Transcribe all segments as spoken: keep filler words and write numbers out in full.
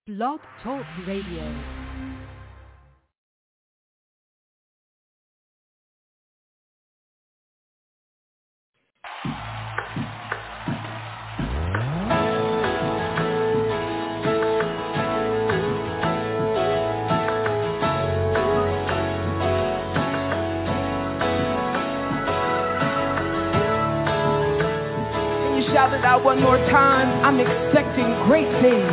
Blog Talk Radio. Shout it out one more time. I'm expecting great things.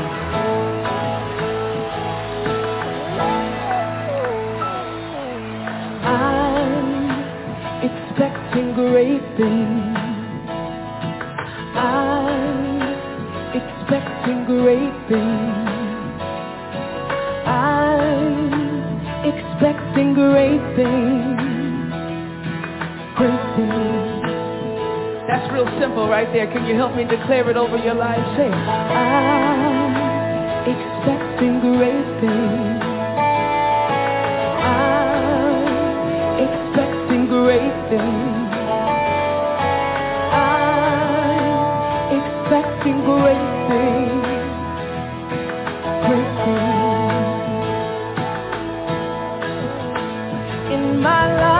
I'm expecting great things. I'm expecting great things. I'm expecting great things. Great things. That's real simple right there. Can you help me declare it over your life? Say, I'm expecting great things. I'm expecting great things. I'm expecting great things. Great things. In my life.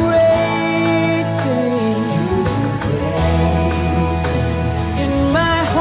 My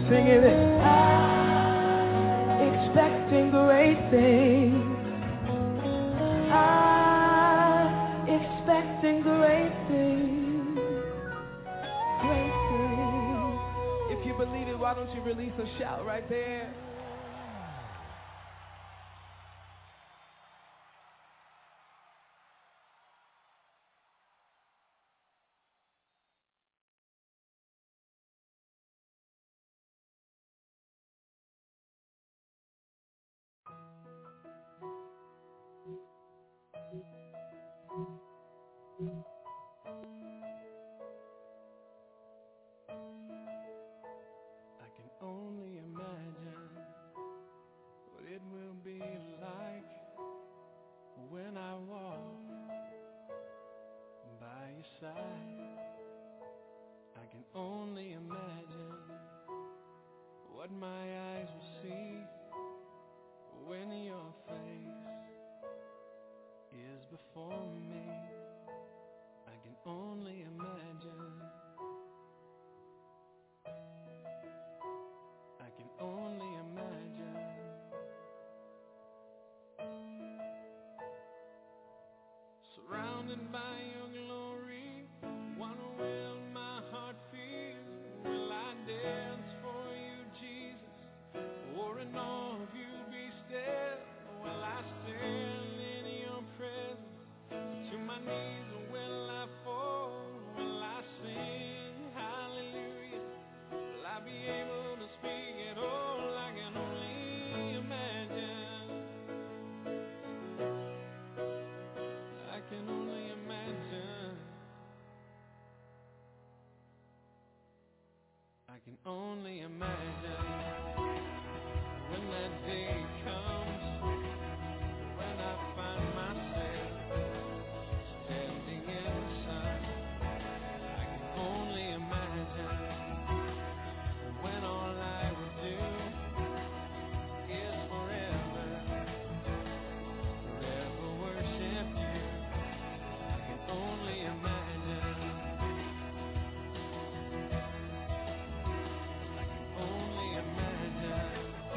Sing it. I'm expecting great things. I'm expecting great things. Great things. If you believe it, why don't you release a shout right there? Surrounded by your glory, wonder will my heart feel? Will I dance for you, Jesus? Or in awe of you be still? Will I stand in your presence? To my knees will I fall? Will I sing hallelujah? Will I be able to speak at all? I can only imagine. I can only imagine. I can only imagine when that day comes, when I find myself standing in the sun. I can only imagine when all I would do is forever, forever worship you. I can only imagine. I can only imagine.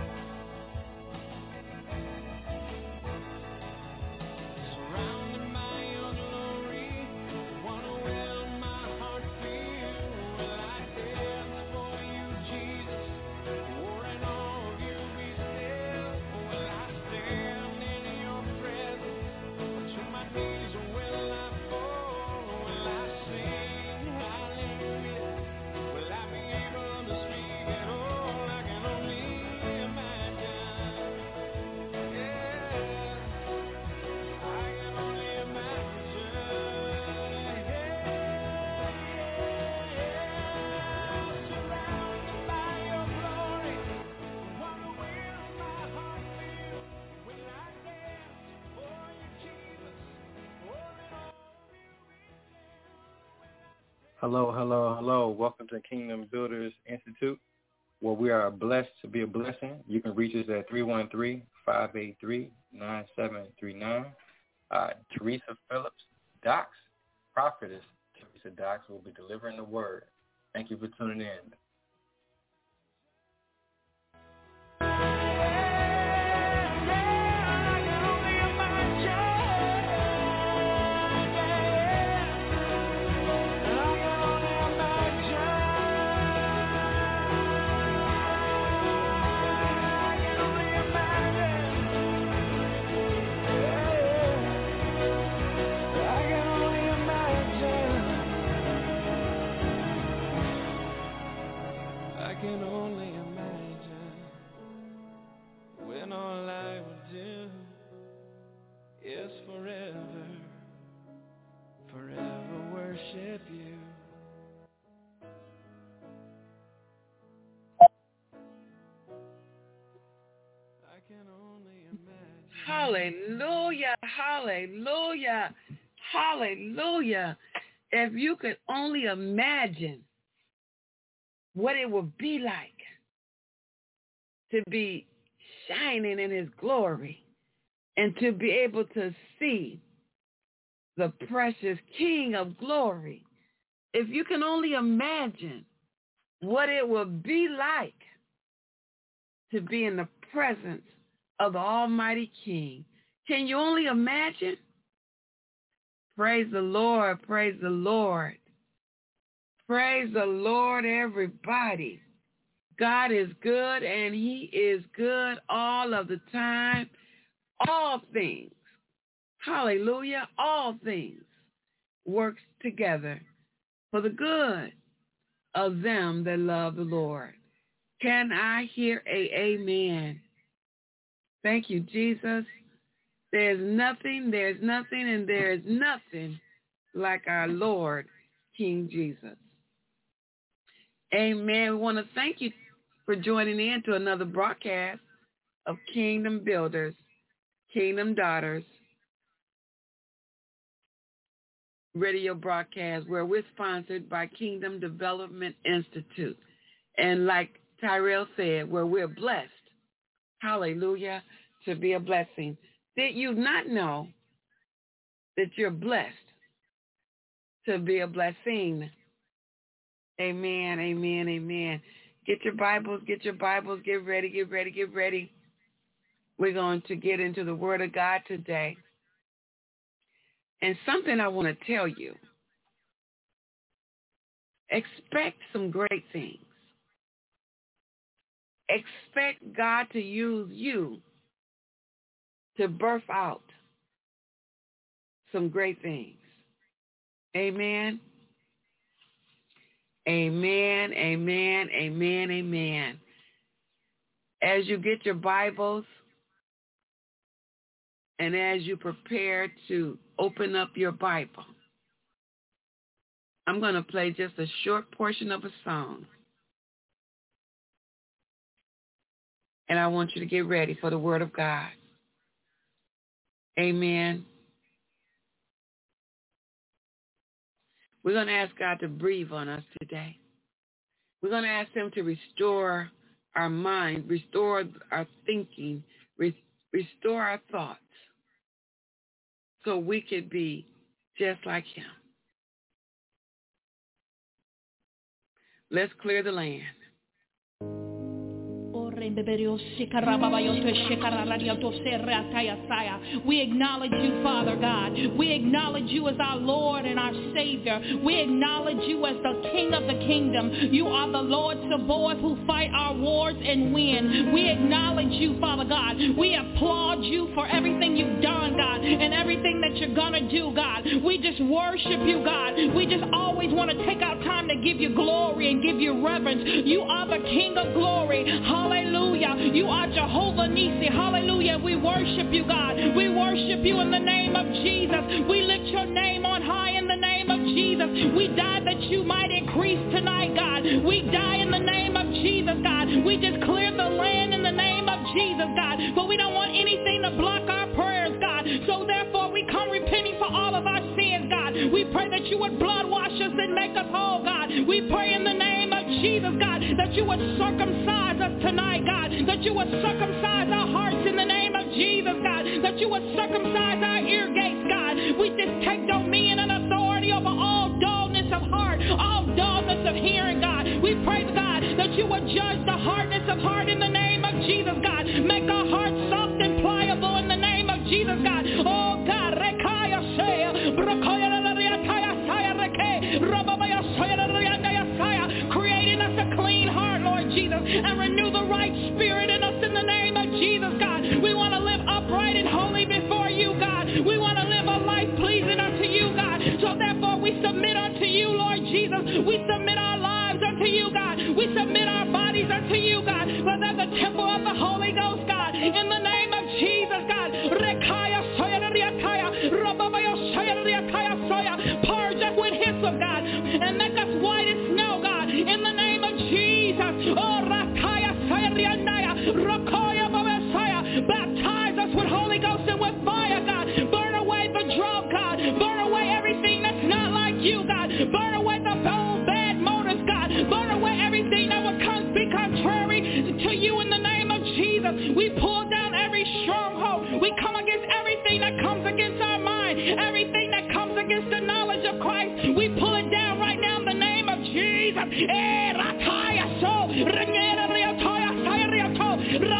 Surrounded by your glory, wonder will my heart feel? Will I dance for you, Jesus? Or in awe of you be still? Will I stand in your presence? To my knees will I fall? Will I sing hallelujah? Will I be able to speak at all? I can only imagine. Yeah, I can only imagine. Yeah, surrounded by your glory, wonder will my heart feel? Will I dance for you, Jesus? Or in all of you be still? Hello, hello, hello. Welcome to Kingdom Builders Institute, where we are blessed to be a blessing. You can reach us at three one three, five eight three, nine seven three nine. Uh, Teresa Phillips, Docs, prophetess Teresa Docs, will be delivering the word. Thank you for tuning in. I can only imagine when all I would do is forever, forever worship you. I can only imagine. Hallelujah, hallelujah, hallelujah. If you could only imagine what it would be like to be shining in his glory and to be able to see the precious King of glory. If you can only imagine what it would be like to be in the presence of the Almighty King. Can you only imagine? Praise the Lord, praise the Lord. Praise the Lord, everybody. God is good, and he is good all of the time. All things, hallelujah, all things works together for the good of them that love the Lord. Can I hear a amen? Thank you, Jesus. There's nothing, there's nothing, and there's nothing like our Lord, King Jesus. Amen. We want to thank you for joining in to another broadcast of Kingdom Builders, Kingdom Daughters radio broadcast, where we're sponsored by Kingdom Development Institute. And like Tyrell said, where we're blessed, hallelujah, to be a blessing. Did you not know that you're blessed to be a blessing? Amen, amen, amen. Get your Bibles, get your Bibles, get ready, get ready, get ready. We're going to get into the Word of God today. And something I want to tell you. Expect some great things. Expect God to use you to birth out some great things. Amen. Amen, amen, amen, amen. As you get your Bibles and as you prepare to open up your Bible, I'm going to play just a short portion of a song. And I want you to get ready for the Word of God. Amen. We're going to ask God to breathe on us today. We're going to ask him to restore our mind, restore our thinking, re- restore our thoughts, so we could be just like him. Let's clear the land. We acknowledge you, Father God. We acknowledge you as our Lord and our Savior. We acknowledge you as the King of the kingdom. You are the Lord Sabaoth who fight our wars and win. We acknowledge you, Father God. We applaud you for everything you've done, God, and everything that you're going to do, God. We just worship you, God. We just always want to take our time to give you glory and give you reverence. You are the King of glory. Hallelujah. Hallelujah. You are Jehovah Nisi. Hallelujah. We worship you, God. We worship you in the name of Jesus. We lift your name on high in the name of Jesus. We die that you might increase tonight, God. We die in the name of Jesus, God. We just clear the land in the name of Jesus, God. But we don't want anything to block our prayers, God. So therefore we come repenting for all of our sins, God. We pray that you would blood wash us and make us whole, God. We pray in the name of Jesus, God, that you would circumcise us tonight, God, that you would circumcise our hearts in the name of Jesus, God, that you would circumcise our ear gates, God. We just take dominion and authority over all dullness of heart, all dullness of hearing, God. We pray, God, that you would judge the hardness of heart in the name of Jesus, God. Make our hearts soft and pliable in the name of Jesus, God. Oh, God, rekaya shea, brokoya lariataya saya reke, rababaya soya lariandaya saya, creating us a clean heart, Lord Jesus, and renew the right spirit in us in the name of Jesus, God. We want to live upright and holy before you, God. We want to live a life pleasing unto you, God. So therefore we submit unto you, Lord Jesus. We submit our lives unto you, God. We submit our bodies unto you, God. For they're the temple of the Holy Ghost, God. In the name of Jesus, God. Rekaya soya riataya, rababaya soya riataya soya. Purge us with hyssop, God, and make us white as snow, God. In the name of Jesus. Oh, rakaya soya riandaya, rakoya babasaya. Baptize us with Holy Ghost and with fire, God. Burn away the drought, God. Burn away everything that's not like you, God. Burn away the old bad motives, God. Burn away everything that would come, be contrary to you in the name of Jesus. We pull down every stronghold. We come against everything that comes against our mind, everything that comes against the knowledge of Christ. We pull it down right now in the name of Jesus. Eh, rakaya so, rengera riatoya, saya riato,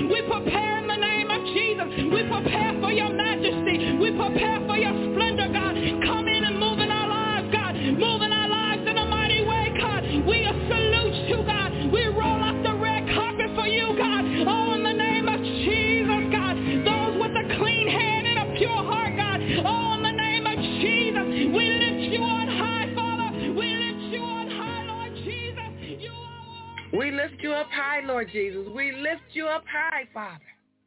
We prepare in the name of Jesus. We prepare for your majesty. We prepare for your splendor, God. Come in and move in our lives, God. Move in our lives in a mighty way, God. We salute you, God. We roll out the red carpet for you, God. Oh, in the name of Jesus, God. Those with a clean hand and a pure heart, God. Oh, in the name of Jesus. We lift you on high, Father. We lift you on high, Lord Jesus. You are... We lift you up high, Lord Jesus. We lift you up high, Father.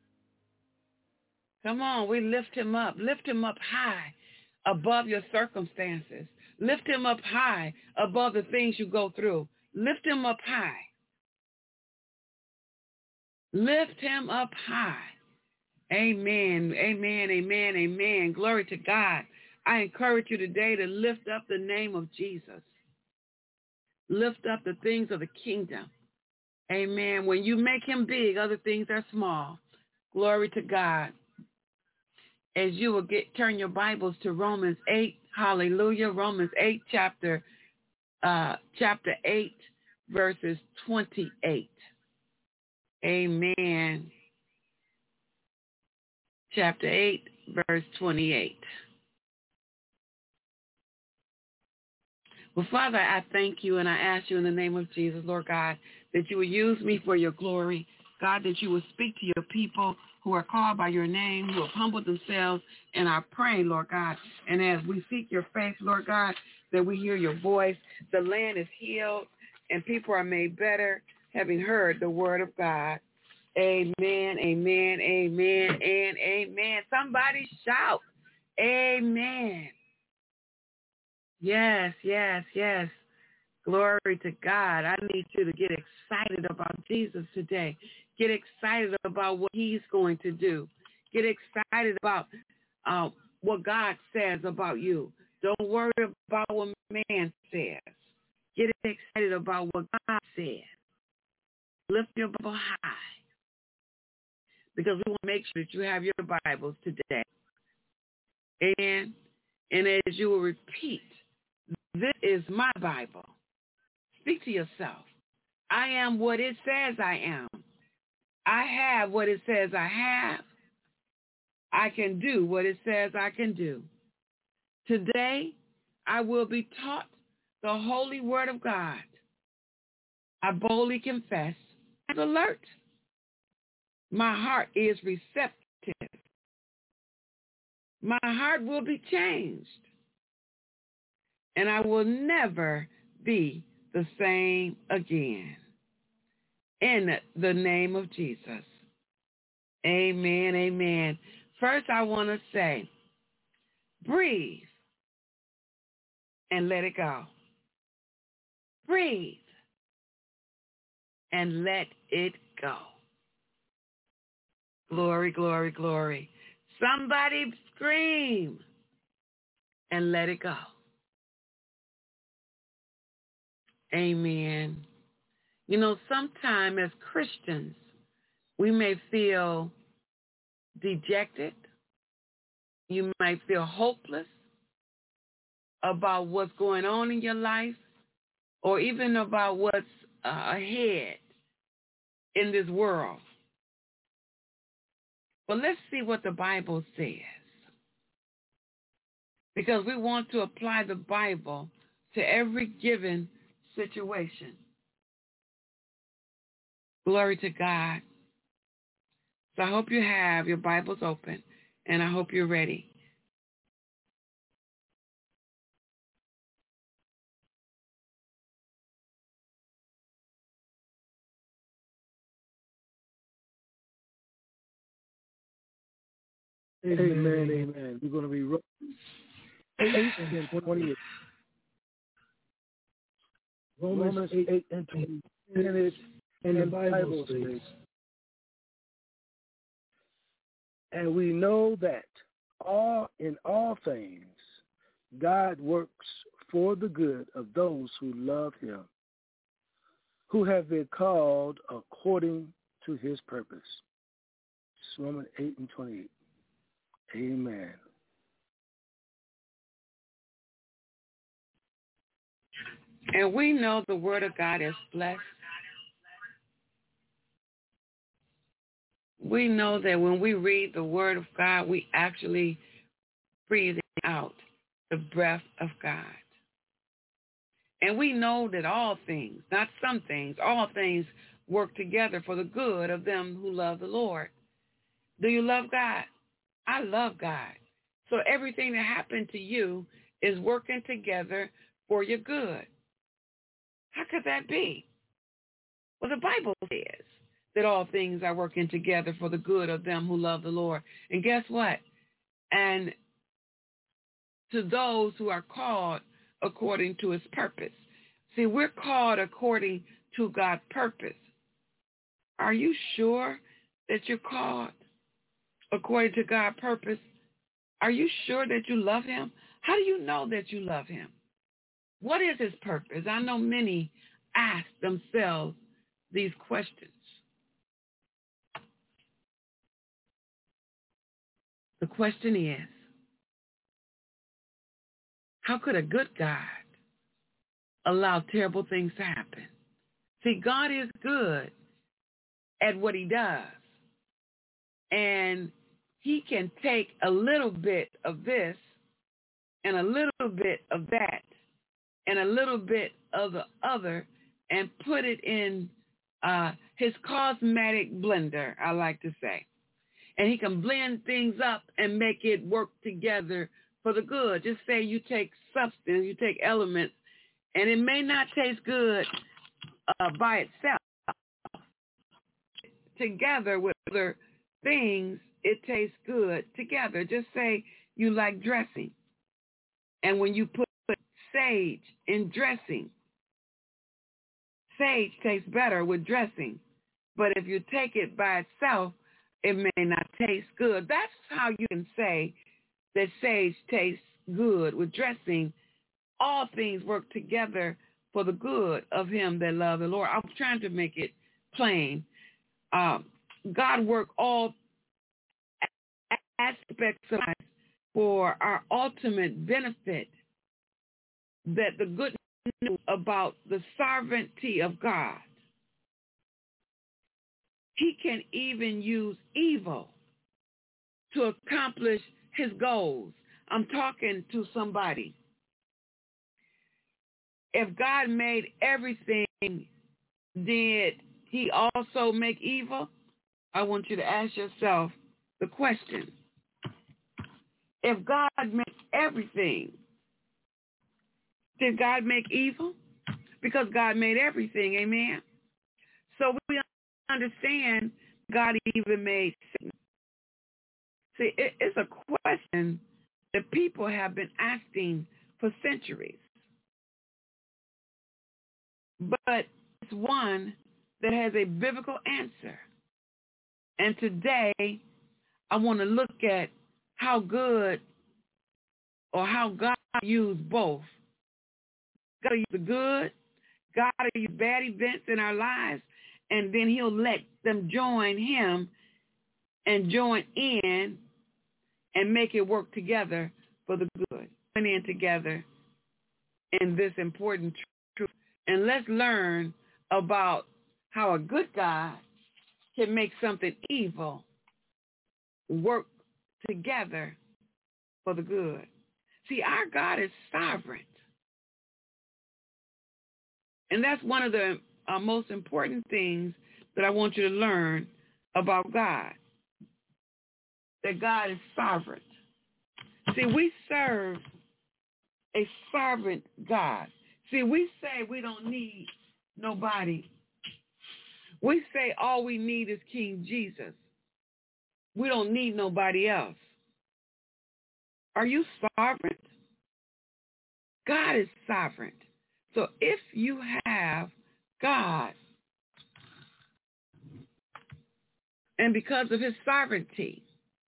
Come on, we lift him up. Lift him up high above your circumstances. Lift him up high above the things you go through. Lift him up high. Lift him up high. Amen, amen, amen, amen. Glory to God. I encourage you today to lift up the name of Jesus. Lift up the things of the kingdom. Amen. When you make him big, other things are small. Glory to God. As you will get, turn your Bibles to Romans eight. Hallelujah. Romans eight, chapter, uh, chapter eight, verses twenty-eight. Amen. Chapter eight, verse twenty-eight. Well, Father, I thank you and I ask you in the name of Jesus, Lord God, that you will use me for your glory. God, that you will speak to your people who are called by your name, who have humbled themselves, and I pray, Lord God, and as we seek your face, Lord God, that we hear your voice. The land is healed, and people are made better, having heard the word of God. Amen, amen, amen, and amen. Somebody shout, amen. Yes, yes, yes. Glory to God. I need you to get excited about Jesus today. Get excited about what he's going to do. Get excited about uh, what God says about you. Don't worry about what man says. Get excited about what God says. Lift your Bible high, because we want to make sure that you have your Bibles today. And, and as you will repeat, this is my Bible. Speak to yourself. I am what it says I am. I have what it says I have. I can do what it says I can do. Today, I will be taught the holy word of God. I boldly confess. I'm alert. My heart is receptive. My heart will be changed. And I will never be the same again. In the name of Jesus. Amen, amen. First, I want to say, breathe and let it go. Breathe and let it go. Glory, glory, glory. Somebody scream and let it go. Amen. You know, sometimes as Christians, we may feel dejected. You might feel hopeless about what's going on in your life, or even about what's uh, ahead in this world. But let's see what the Bible says, because we want to apply the Bible to every given situation. Glory to God. So I hope you have your Bibles open, and I hope you're ready. Amen, amen. We're going to be Romans eight and twenty-eight. Romans eight and twenty-eight. And the Bible says, and we know that all in all things God works for the good of those who love him, who have been called according to his purpose. Romans eight and twenty-eight. Amen. And we know the word of God is blessed. we know that when we read the Word of God, we actually breathe out the breath of God. And we know that all things, not some things, all things work together for the good of them who love the Lord. Do you love God? I love God. So everything that happened to you is working together for your good. How could that be? Well, the Bible says that all things are working together for the good of them who love the Lord. And guess what? And to those who are called according to his purpose. See, we're called according to God's purpose. Are you sure that you're called according to God's purpose? Are you sure that you love him? How do you know that you love him? What is his purpose? I know many ask themselves these questions. The question is, how could a good God allow terrible things to happen? See, God is good at what he does. And he can take a little bit of this and a little bit of that and a little bit of the other and put it in uh, his cosmetic blender, I like to say. And he can blend things up and make it work together for the good. Just say you take substance, you take elements, and it may not taste good uh, by itself. Together with other things, it tastes good together. Just say you like dressing. And when you put sage in dressing, sage tastes better with dressing. But if you take it by itself, it may not taste good. That's how you can say that sage tastes good with dressing. All things work together for the good of him that love the Lord. I'm trying to make it plain. Um, God worked all aspects of life for our ultimate benefit, that the good news about the sovereignty of God, he can even use evil to accomplish his goals. I'm talking to somebody. If God made everything, did he also make evil? I want you to ask yourself the question. If God made everything, did God make evil? Because God made everything, amen? So we understand God even made Satan. See, it, it's a question that people have been asking for centuries. But it's one that has a biblical answer. And today, I want to look at how good or how God used both. God used the good, God will use bad events in our lives, and then he'll let them join him and join in and make it work together for the good. Join in together in this important truth. And let's learn about how a good God can make something evil work together for the good. See, our God is sovereign. And that's one of the uh, most important things that I want you to learn about God, that God is sovereign. See, we serve a sovereign God. See, we say we don't need nobody. We say all we need is King Jesus. We don't need nobody else. Are you sovereign? God is sovereign. So if you have God, and because of his sovereignty,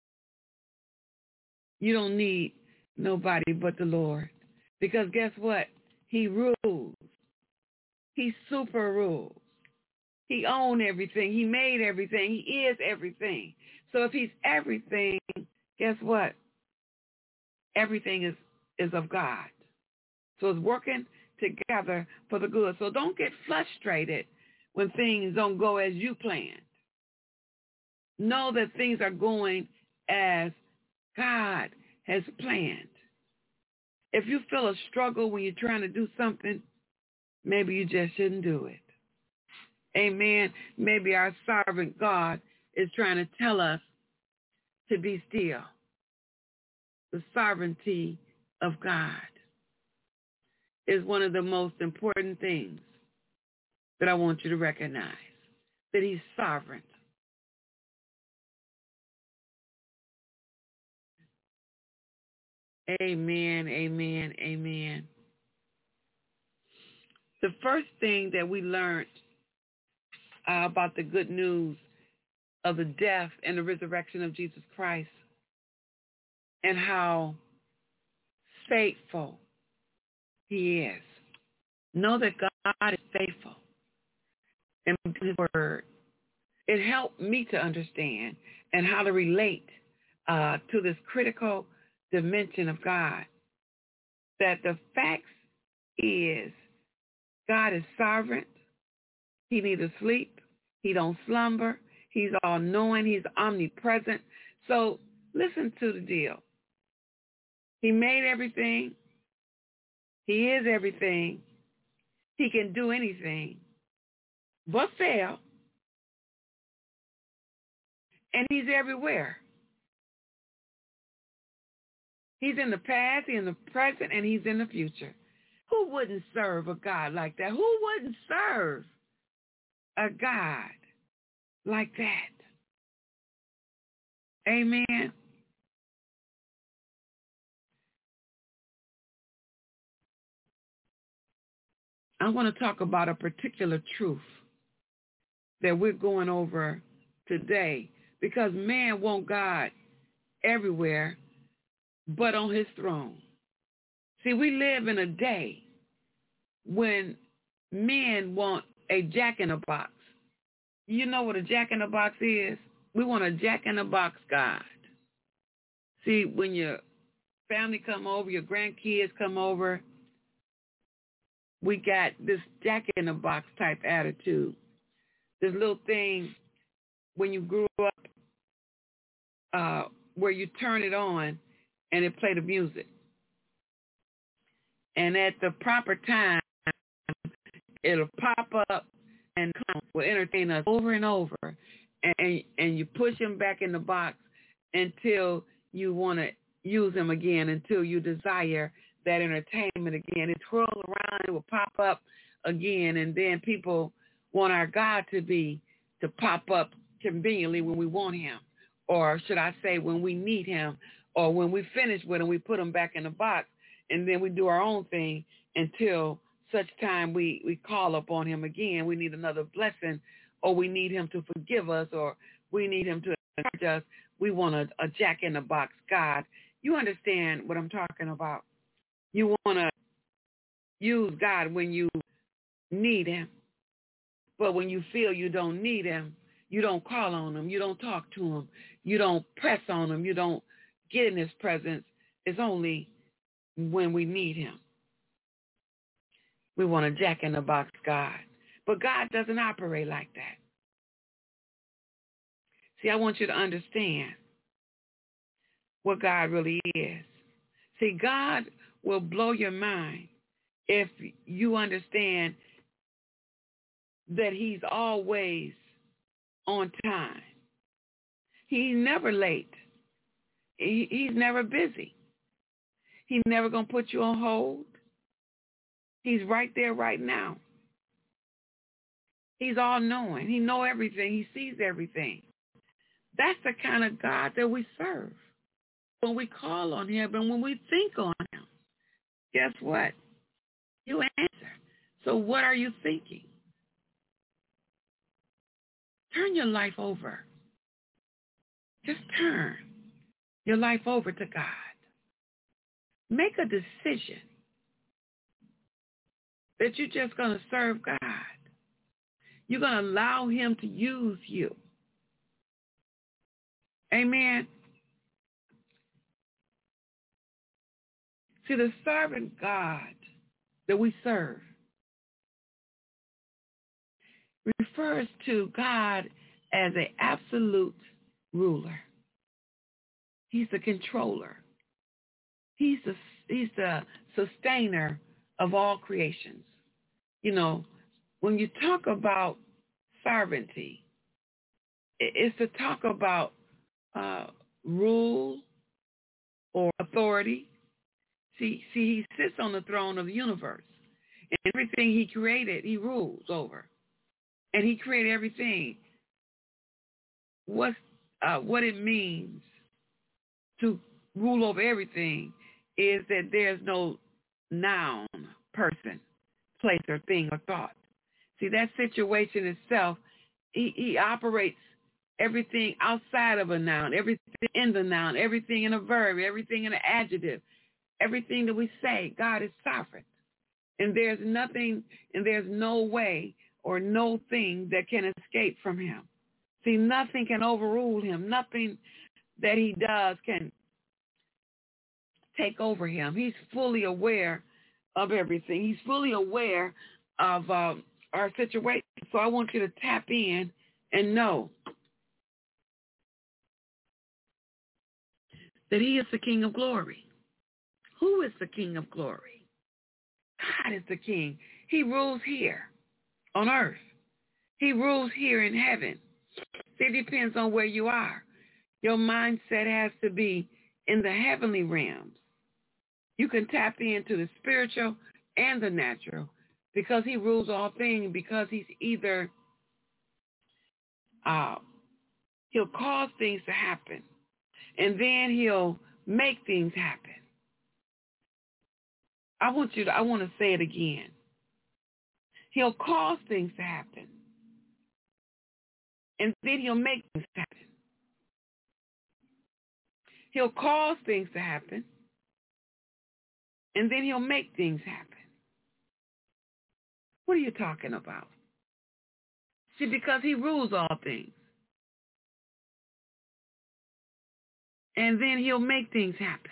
you don't need nobody but the Lord. Because guess what? He rules. He super rules. He owns everything. He made everything. He is everything. So if he's everything, guess what? Everything is, is of God. So it's working together for the good. So don't get frustrated when things don't go as you planned. Know that things are going as God has planned. If you feel a struggle when you're trying to do something, maybe you just shouldn't do it. Amen. Maybe our sovereign God is trying to tell us to be still. The sovereignty of God is one of the most important things that I want you to recognize, that he's sovereign. Amen, amen, amen. The first thing that we learned uh, about the good news of the death and the resurrection of Jesus Christ and how faithful he is. Know that God is faithful in his word. It helped me to understand and how to relate uh, to this critical dimension of God. That the facts is God is sovereign. He neither sleep. He don't slumber. He's all-knowing. He's omnipresent. So listen to the deal. He made everything. He is everything. He can do anything but fail. And he's everywhere. He's in the past, he's in the present, and he's in the future. Who wouldn't serve a God like that? Who wouldn't serve a God like that? Amen. I want to talk about a particular truth that we're going over today, because man wants God everywhere but on his throne. See, we live in a day when men want a jack-in-the-box. You know what a jack-in-the-box is? We want a jack-in-the-box God. See, when your family come over, your grandkids come over, we got this jack-in-the-box type attitude. This little thing when you grew up uh, where you turn it on and it play the music. And at the proper time, it'll pop up and will entertain us over and over. And, and you push him back in the box until you want to use him again, until you desire that entertainment again. It twirls around, it will pop up again, and then people want our God to be, to pop up conveniently when we want him, or should I say when we need him, or when we finish with him, we put him back in the box, and then we do our own thing until such time we, we call upon him again. We need another blessing, or we need him to forgive us, or we need him to encourage us. We want a, a jack-in-the-box God. You understand what I'm talking about. You want to use God when you need him. But when you feel you don't need him, you don't call on him. You don't talk to him. You don't press on him. You don't get in his presence. It's only when we need him. We want a jack-in-the-box God. But God doesn't operate like that. See, I want you to understand what God really is. See, God will blow your mind if you understand that he's always on time. He's never late. He, he's never busy. He's never going to put you on hold. He's right there right now. He's all-knowing. He knows everything. He sees everything. That's the kind of God that we serve. When we call on him and when we think on him, guess what? You answer. So what are you thinking? Turn your life over. Just turn your life over to God. Make a decision that you're just going to serve God. You're going to allow him to use you. Amen. See, the servant God that we serve refers to God as an absolute ruler. He's the controller. He's the, he's the sustainer of all creations. You know, when you talk about sovereignty, it's to talk about uh, rule or authority. See, see, he sits on the throne of the universe. And everything he created, he rules over. And he created everything. What's, uh, what it means to rule over everything is that there's no noun, person, place, or thing, or thought. See, that situation itself, he, he operates everything outside of a noun, everything in the noun, everything in a verb, everything in an adjective, everything that we say. God is sovereign. And there's nothing, and there's no way or no thing that can escape from him. See, nothing can overrule him. Nothing that he does can take over him. He's fully aware of everything. He's fully aware of um, our situation. So I want you to tap in and know that he is the King of glory. Who is the King of glory? God is the King. He rules here on earth. He rules here in heaven. See, it depends on where you are. Your mindset has to be in the heavenly realms. You can tap into the spiritual and the natural because he rules all things, because he's either, uh, he'll cause things to happen, and then he'll make things happen. I want you to, I want to say it again. He'll cause things to happen, and then he'll make things happen. He'll cause things to happen, and then he'll make things happen. What are you talking about? See, because he rules all things. And then he'll make things happen.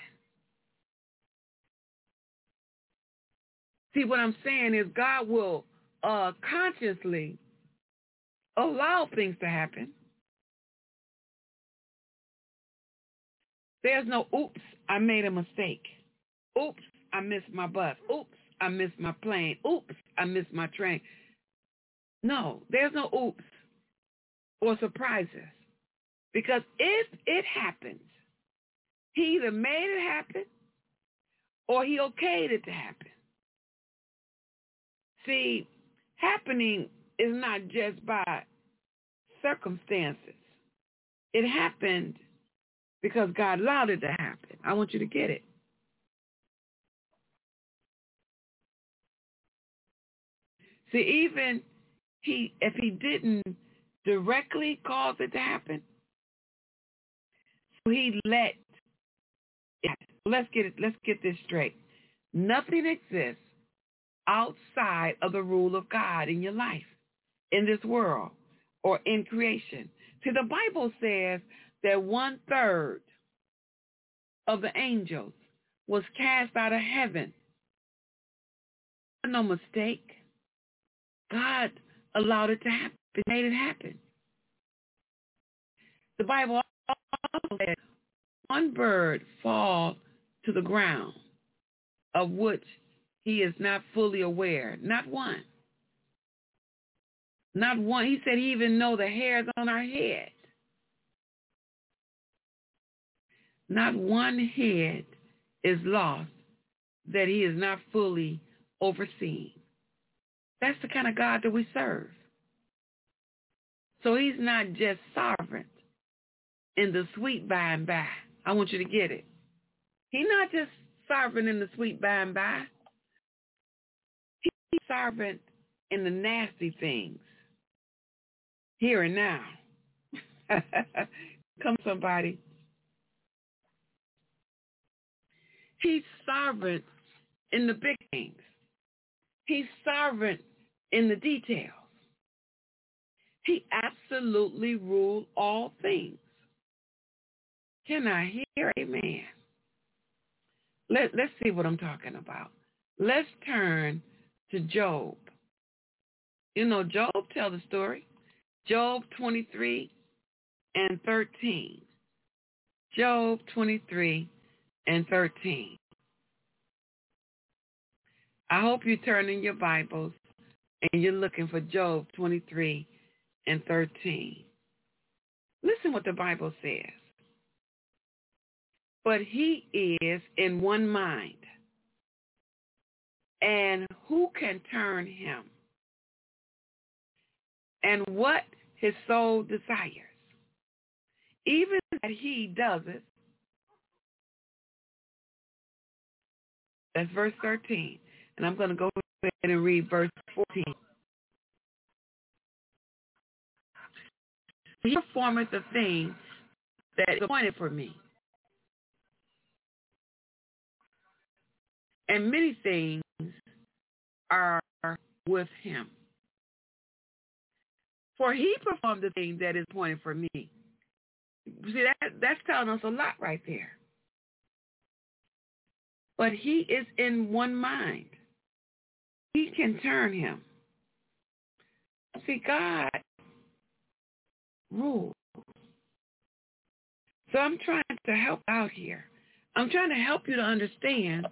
See, what I'm saying is God will uh, consciously allow things to happen. There's no, oops, I made a mistake. Oops, I missed my bus. Oops, I missed my plane. Oops, I missed my train. No, there's no oops or surprises. Because if it happens, he either made it happen or he okayed it to happen. See, happening is not just by circumstances. It happened because God allowed it to happen. I want you to get it. See, even he, if he didn't directly cause it to happen, so he let it. Let's get it. Let's get this straight. Nothing exists outside of the rule of God in your life, in this world, or in creation. See, the Bible says that one third of the angels was cast out of heaven. No mistake. God allowed it to happen, made it happen. The Bible also says one bird fall to the ground of which he is not fully aware. Not one. Not one. He said he even know the hairs on our head. Not one head is lost that he is not fully overseeing. That's the kind of God that we serve. So he's not just sovereign in the sweet by and by. I want you to get it. He's not just sovereign in the sweet by and by. He's sovereign in the nasty things, here and now. Come, somebody. He's sovereign in the big things. He's sovereign in the details. He absolutely rules all things. Can I hear amen? Let, let's see what I'm talking about. Let's turn to Job. You know, Job tells the story. Job twenty-three and thirteen. Job twenty-three and thirteen. I hope you turn in your Bibles and you're looking for Job twenty-three and thirteen. Listen what the Bible says. But he is in one mind, and who can turn him? And what his soul desires, even that he does it. That's verse thirteen. And I'm going to go ahead and read verse fourteen. He performeth the thing that is appointed for me. And many things are with him. For he performed the thing that is appointed for me. See, that, that's telling us a lot right there. But he is in one mind. He can turn him. See, God rules. So I'm trying to help out here. I'm trying to help you to understand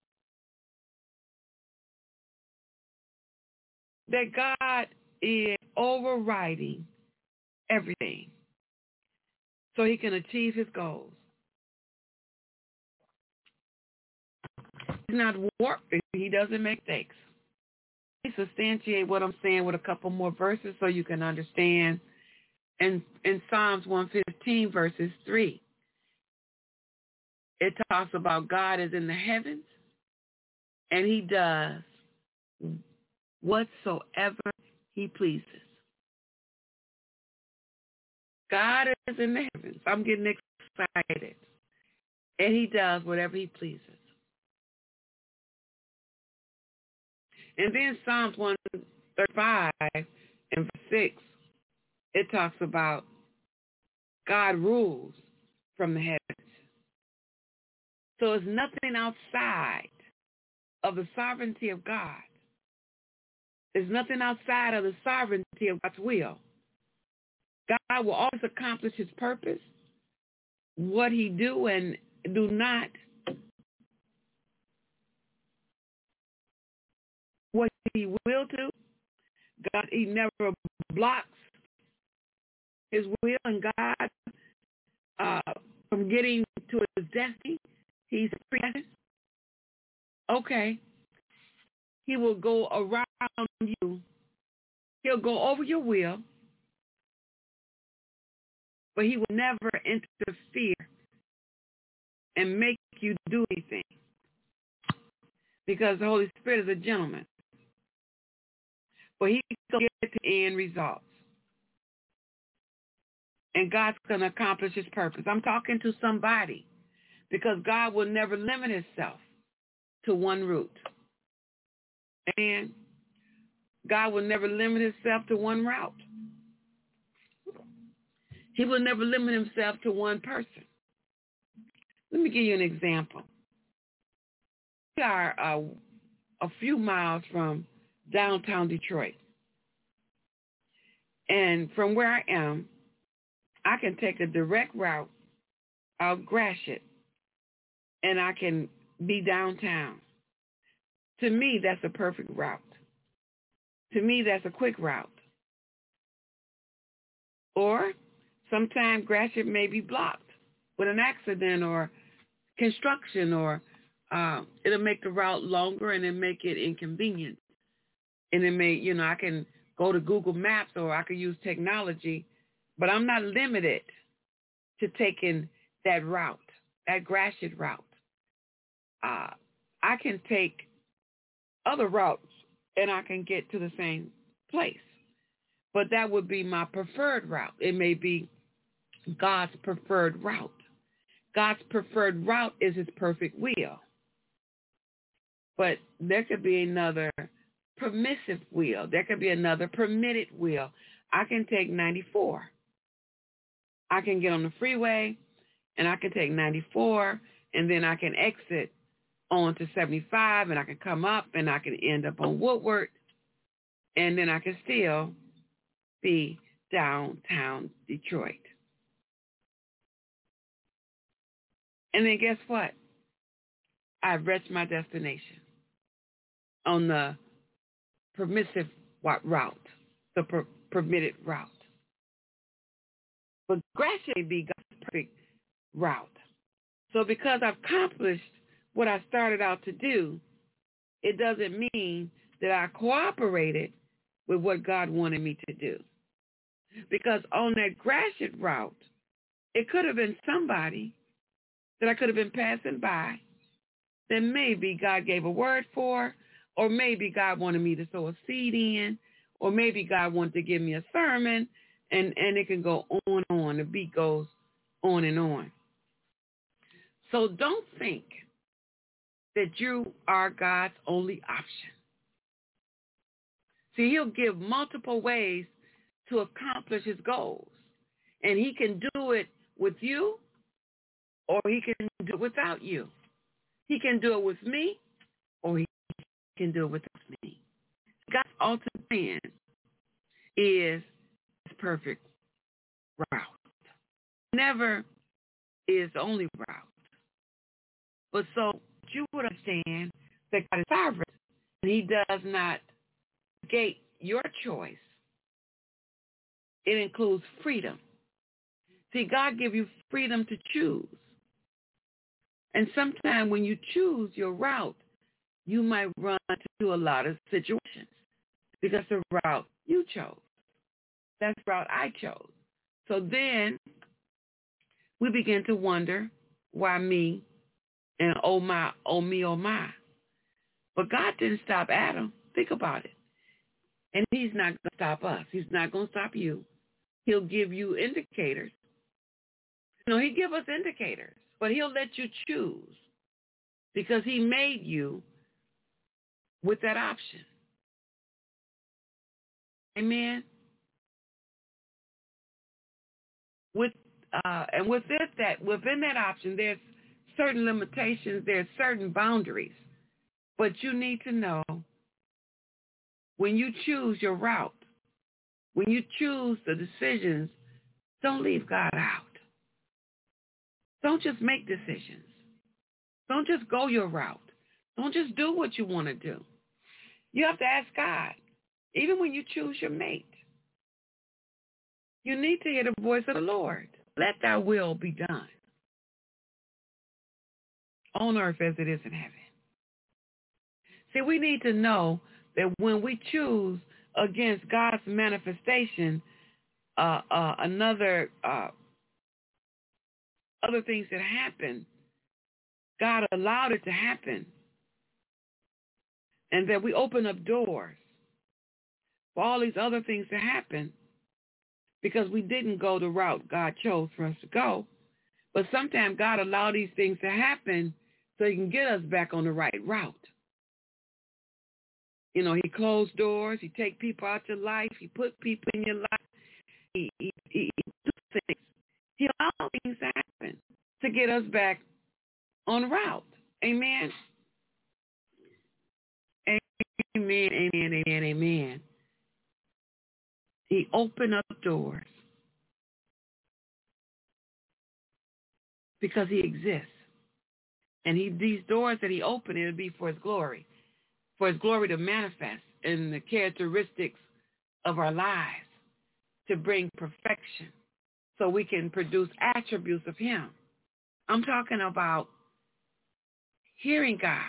that God is overriding everything so he can achieve his goals. He's not warped. He doesn't make mistakes. Let me substantiate what I'm saying with a couple more verses so you can understand. And in Psalms one fifteen, verses three, it talks about God is in the heavens and he does whatsoever he pleases. God is in the heavens. I'm getting excited. And he does whatever he pleases. And then Psalms one thirty-five and verse six, it talks about God rules from the heavens. So it's nothing outside of the sovereignty of God. There's nothing outside of the sovereignty of God's will. God will always accomplish his purpose. What he do and do not, what he will do, God, he never blocks his will and God uh, from getting to his destiny. He's present. Okay. He will go around you. He'll go over your will, but he will never interfere and make you do anything because the Holy Spirit is a gentleman. But he can get to the end results. And God's going to accomplish his purpose. I'm talking to somebody because God will never limit himself to one route. And God will never limit himself to one route. He will never limit himself to one person. Let me give you an example. We are uh, a few miles from downtown Detroit. And from where I am, I can take a direct route out Gratiot, and I can be downtown. To me, that's a perfect route. To me, that's a quick route. Or sometimes Gratiot may be blocked with an accident or construction, or uh, it'll make the route longer and it'll make it inconvenient. And it may, you know, I can go to Google Maps or I can use technology, but I'm not limited to taking that route, that Gratiot route. Uh, I can take other routes and I can get to the same place. But that would be my preferred route. It may be God's preferred route. God's preferred route is his perfect will. But there could be another permissive will. There could be another permitted will. I can take ninety-four. I can get on the freeway and I can take ninety-four and then I can exit on to seventy-five and I can come up and I can end up on Woodward and then I can still be downtown Detroit. And then guess what? I've reached my destination on the permissive route, the per- permitted route. But grace may be God's perfect route. So because I've accomplished what I started out to do, it doesn't mean that I cooperated with what God wanted me to do. Because on that graduate route, it could have been somebody that I could have been passing by that maybe God gave a word for, or maybe God wanted me to sow a seed in, or maybe God wanted to give me a sermon, and, and it can go on and on. The beat goes on and on. So don't think that you are God's only option. See, he'll give multiple ways to accomplish his goals. And he can do it with you, or he can do it without you. He can do it with me, or he can do it without me. God's ultimate plan is his perfect route. Never is the only route. But so you would understand that God is sovereign, and he does not gate your choice. It includes freedom. See, God gives you freedom to choose. And sometimes when you choose your route, you might run into a lot of situations because the route you chose. That's the route I chose. So then we begin to wonder, why me? And oh my, oh me, oh my. But God didn't stop Adam. Think about it. And he's not going to stop us. He's not going to stop you. He'll give you indicators. You know, he give us indicators, but he'll let you choose because he made you with that option. Amen. With uh, and with this, that within that option, there's certain limitations, there's certain boundaries, but you need to know when you choose your route, when you choose the decisions, don't leave God out. Don't just make decisions. Don't just go your route. Don't just do what you want to do. You have to ask God, even when you choose your mate. You need to hear the voice of the Lord. Let thy will be done on earth as it is in heaven. See, we need to know that when we choose against God's manifestation, uh, uh, another uh, other things that happen, God allowed it to happen, and that we open up doors for all these other things to happen because we didn't go the route God chose for us to go. But sometimes God allowed these things to happen so he can get us back on the right route. You know, he closed doors. He take people out your life. He put people in your life. He, he, he, he do things. He allowed things to happen to get us back on the route. Amen. Amen, amen, amen, amen. He opened up doors because he exists. And he these doors that he opened, it would be for his glory, for his glory to manifest in the characteristics of our lives, to bring perfection so we can produce attributes of him. I'm talking about hearing God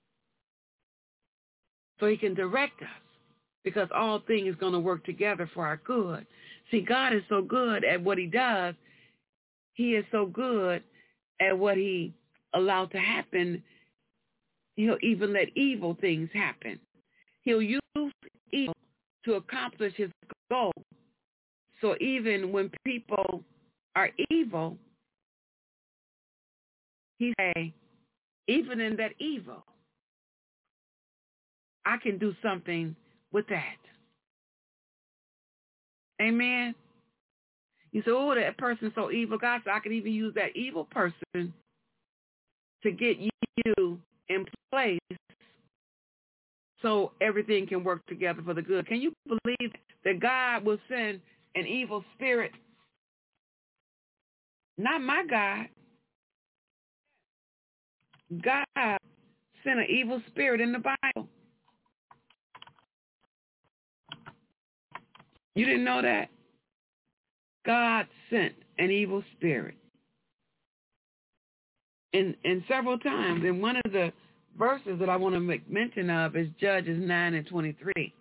so he can direct us, because all things is going to work together for our good. See, God is so good at what he does. He is so good at what he allowed to happen. He'll even let evil things happen. He'll use evil to accomplish his goal. So even when people are evil, he say, even in that evil, I can do something with that. Amen. You say, oh, that person's so evil. God said, I can even use that evil person to get you in place so everything can work together for the good. Can you believe that God will send an evil spirit? Not my God. God sent an evil spirit in the Bible. You didn't know that? God sent an evil spirit. And, and several times, and one of the verses that I want to make mention of is Judges nine and twenty-three.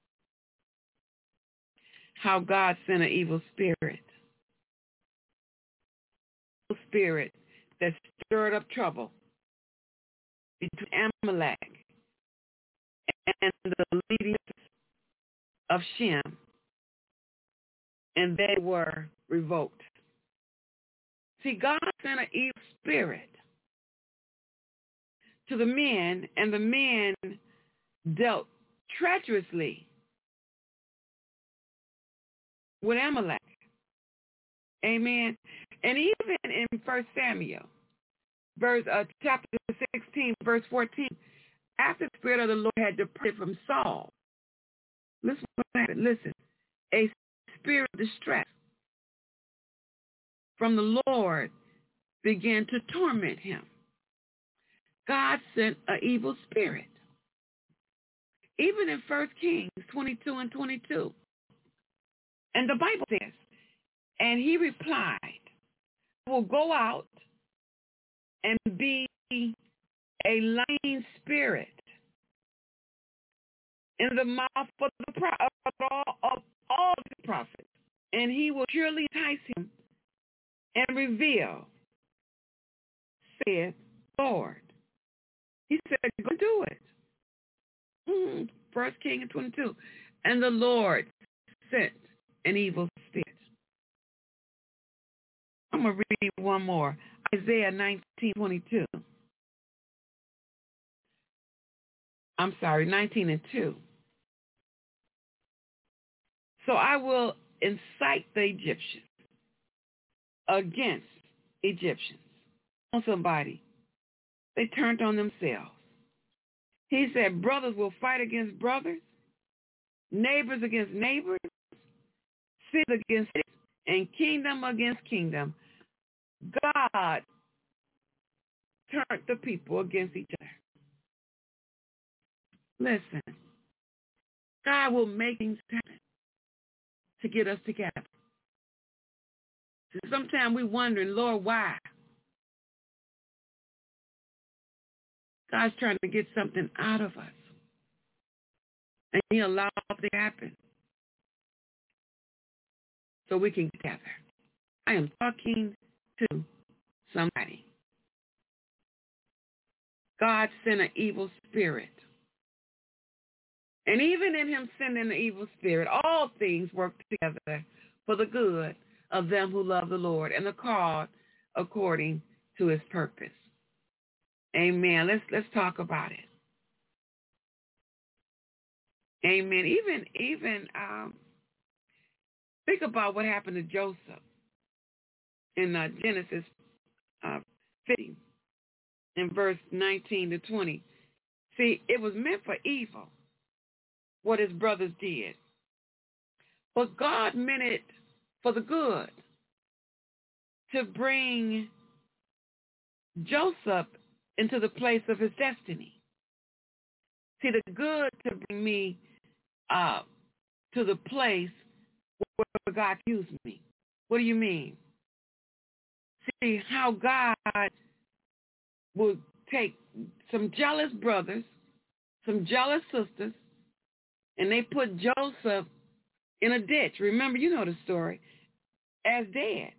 How God sent an evil spirit. A spirit that stirred up trouble between Amalek and the leaders of Shem. And they were revoked. See, God sent an evil spirit to the men, and the men dealt treacherously with Amalek. Amen. And even in First Samuel, verse uh, chapter sixteen, verse fourteen, after the Spirit of the Lord had departed from Saul, listen what happened. Listen, a spirit of distress from the Lord began to torment him. God sent an evil spirit. Even in First Kings twenty-two and twenty-two. And the Bible says, and he replied, I will go out and be a lying spirit in the mouth of, the pro- of, all, of all the prophets, and he will surely entice him and reveal, said Lord. He said, go do it. Mm, First King twenty-two. And the Lord sent an evil spirit. I'm going to read one more. Isaiah nineteen twenty-two. I'm sorry, nineteen and two. So I will incite the Egyptians against Egyptians. On somebody. They turned on themselves. He said, brothers will fight against brothers, neighbors against neighbors, cities against cities, and kingdom against kingdom. God turned the people against each other. Listen, God will make things happen to get us together. Sometimes we're wondering, Lord, why? God's trying to get something out of us. And he allowed it to happen so we can get together. I am talking to somebody. God sent an evil spirit. And even in him sending the evil spirit, all things work together for the good of them who love the Lord and are called according to his purpose. Amen. Let's let's talk about it. Amen. Even even um, think about what happened to Joseph in uh, Genesis uh, fifty, in verse nineteen to twenty. See, it was meant for evil, what his brothers did. But God meant it for the good, to bring Joseph into the place of his destiny. See, the good to bring me uh, to the place where God used me. What do you mean? See, how God will take some jealous brothers, some jealous sisters, and they put Joseph in a ditch. Remember, you know the story, as dead.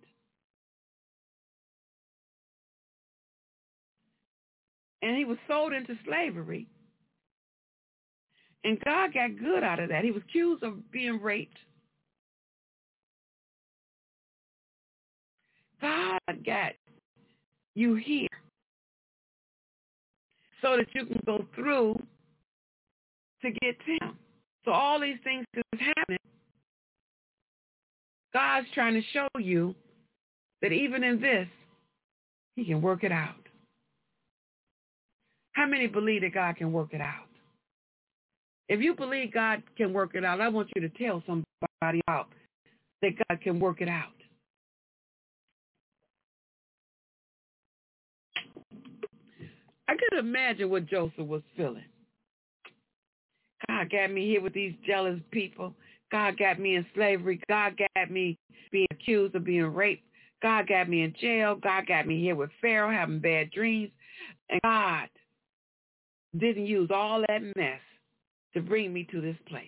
And he was sold into slavery. And God got good out of that. He was accused of being raped. God got you here so that you can go through to get to him. So all these things that's happening, God's trying to show you that even in this, he can work it out. How many believe that God can work it out? If you believe God can work it out, I want you to tell somebody out that God can work it out. I could imagine what Joseph was feeling. God got me here with these jealous people. God got me in slavery. God got me being accused of being raped. God got me in jail. God got me here with Pharaoh having bad dreams. And God didn't use all that mess to bring me to this place.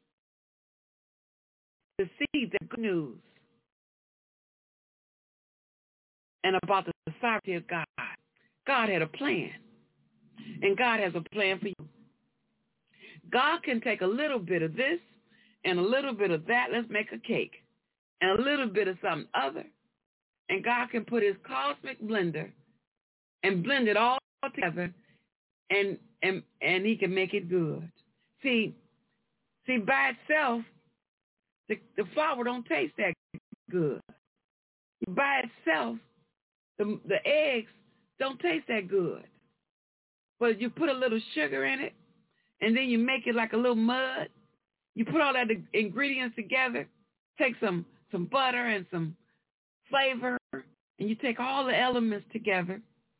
To see the good news and about the sovereignty of God. God had a plan. And God has a plan for you. God can take a little bit of this and a little bit of that. Let's make a cake. And a little bit of something other. And God can put his cosmic blender and blend it all together, and and and he can make it good. See, see, by itself, the, the flour don't taste that good. By itself, the the eggs don't taste that good. But you put a little sugar in it, and then you make it like a little mud. You put all that ingredients together, take some some butter and some flavor, and you take all the elements together,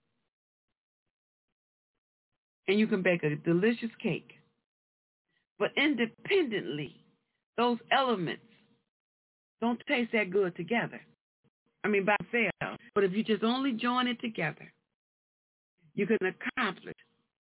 and you can bake a delicious cake. But independently, those elements don't taste that good together. I mean, by themselves. But if you just only join it together, you can accomplish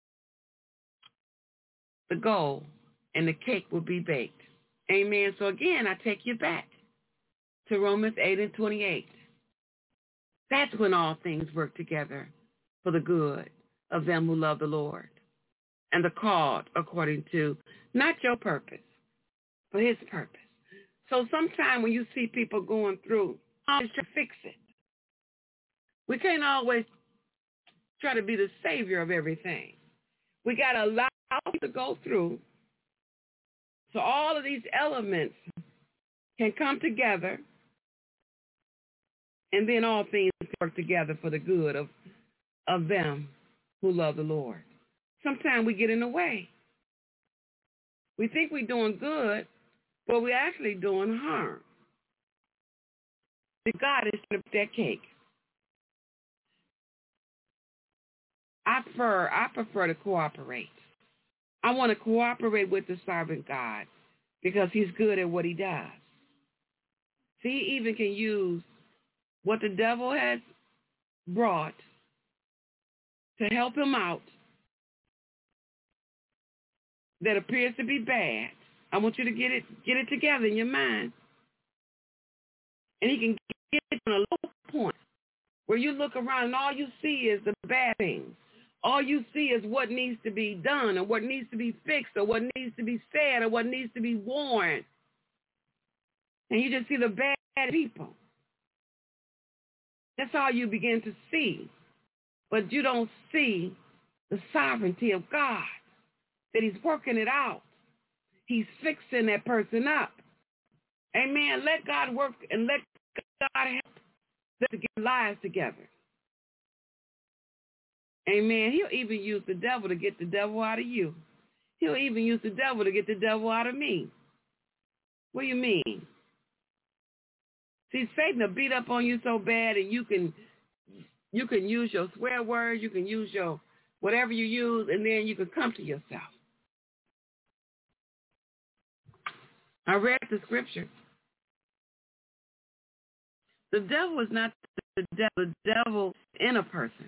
the goal, and the cake will be baked. Amen. So again, I take you back to Romans eight and twenty-eight. That's when all things work together for the good of them who love the Lord and the called according to not your purpose, but his purpose. So sometimes when you see people going through, always try to fix it. We can't always try to be the savior of everything. We got to allow it to go through so all of these elements can come together, and then all things work together for the good of, of them who love the Lord. Sometimes we get in the way. We think we're doing good, but we're actually doing harm. God is trying to put that cake. I prefer, I prefer to cooperate. I want to cooperate with the sovereign God because he's good at what he does. See, he even can use what the devil has brought to help him out that appears to be bad. I want you to get it get it together in your mind. And he can get it on a low point where you look around and all you see is the bad things. All you see is what needs to be done or what needs to be fixed or what needs to be said or what needs to be worn. And you just see the bad people. That's all you begin to see. But you don't see the sovereignty of God, that he's working it out. He's fixing that person up. Amen. Let God work and let God help them to get lives together. Amen. He'll even use the devil to get the devil out of you. He'll even use the devil to get the devil out of me. What do you mean? See, Satan will beat up on you so bad, and you can you can use your swear words, you can use your whatever you use, and then you can come to yourself. I read the scripture. The devil is not the devil, the devil in a person.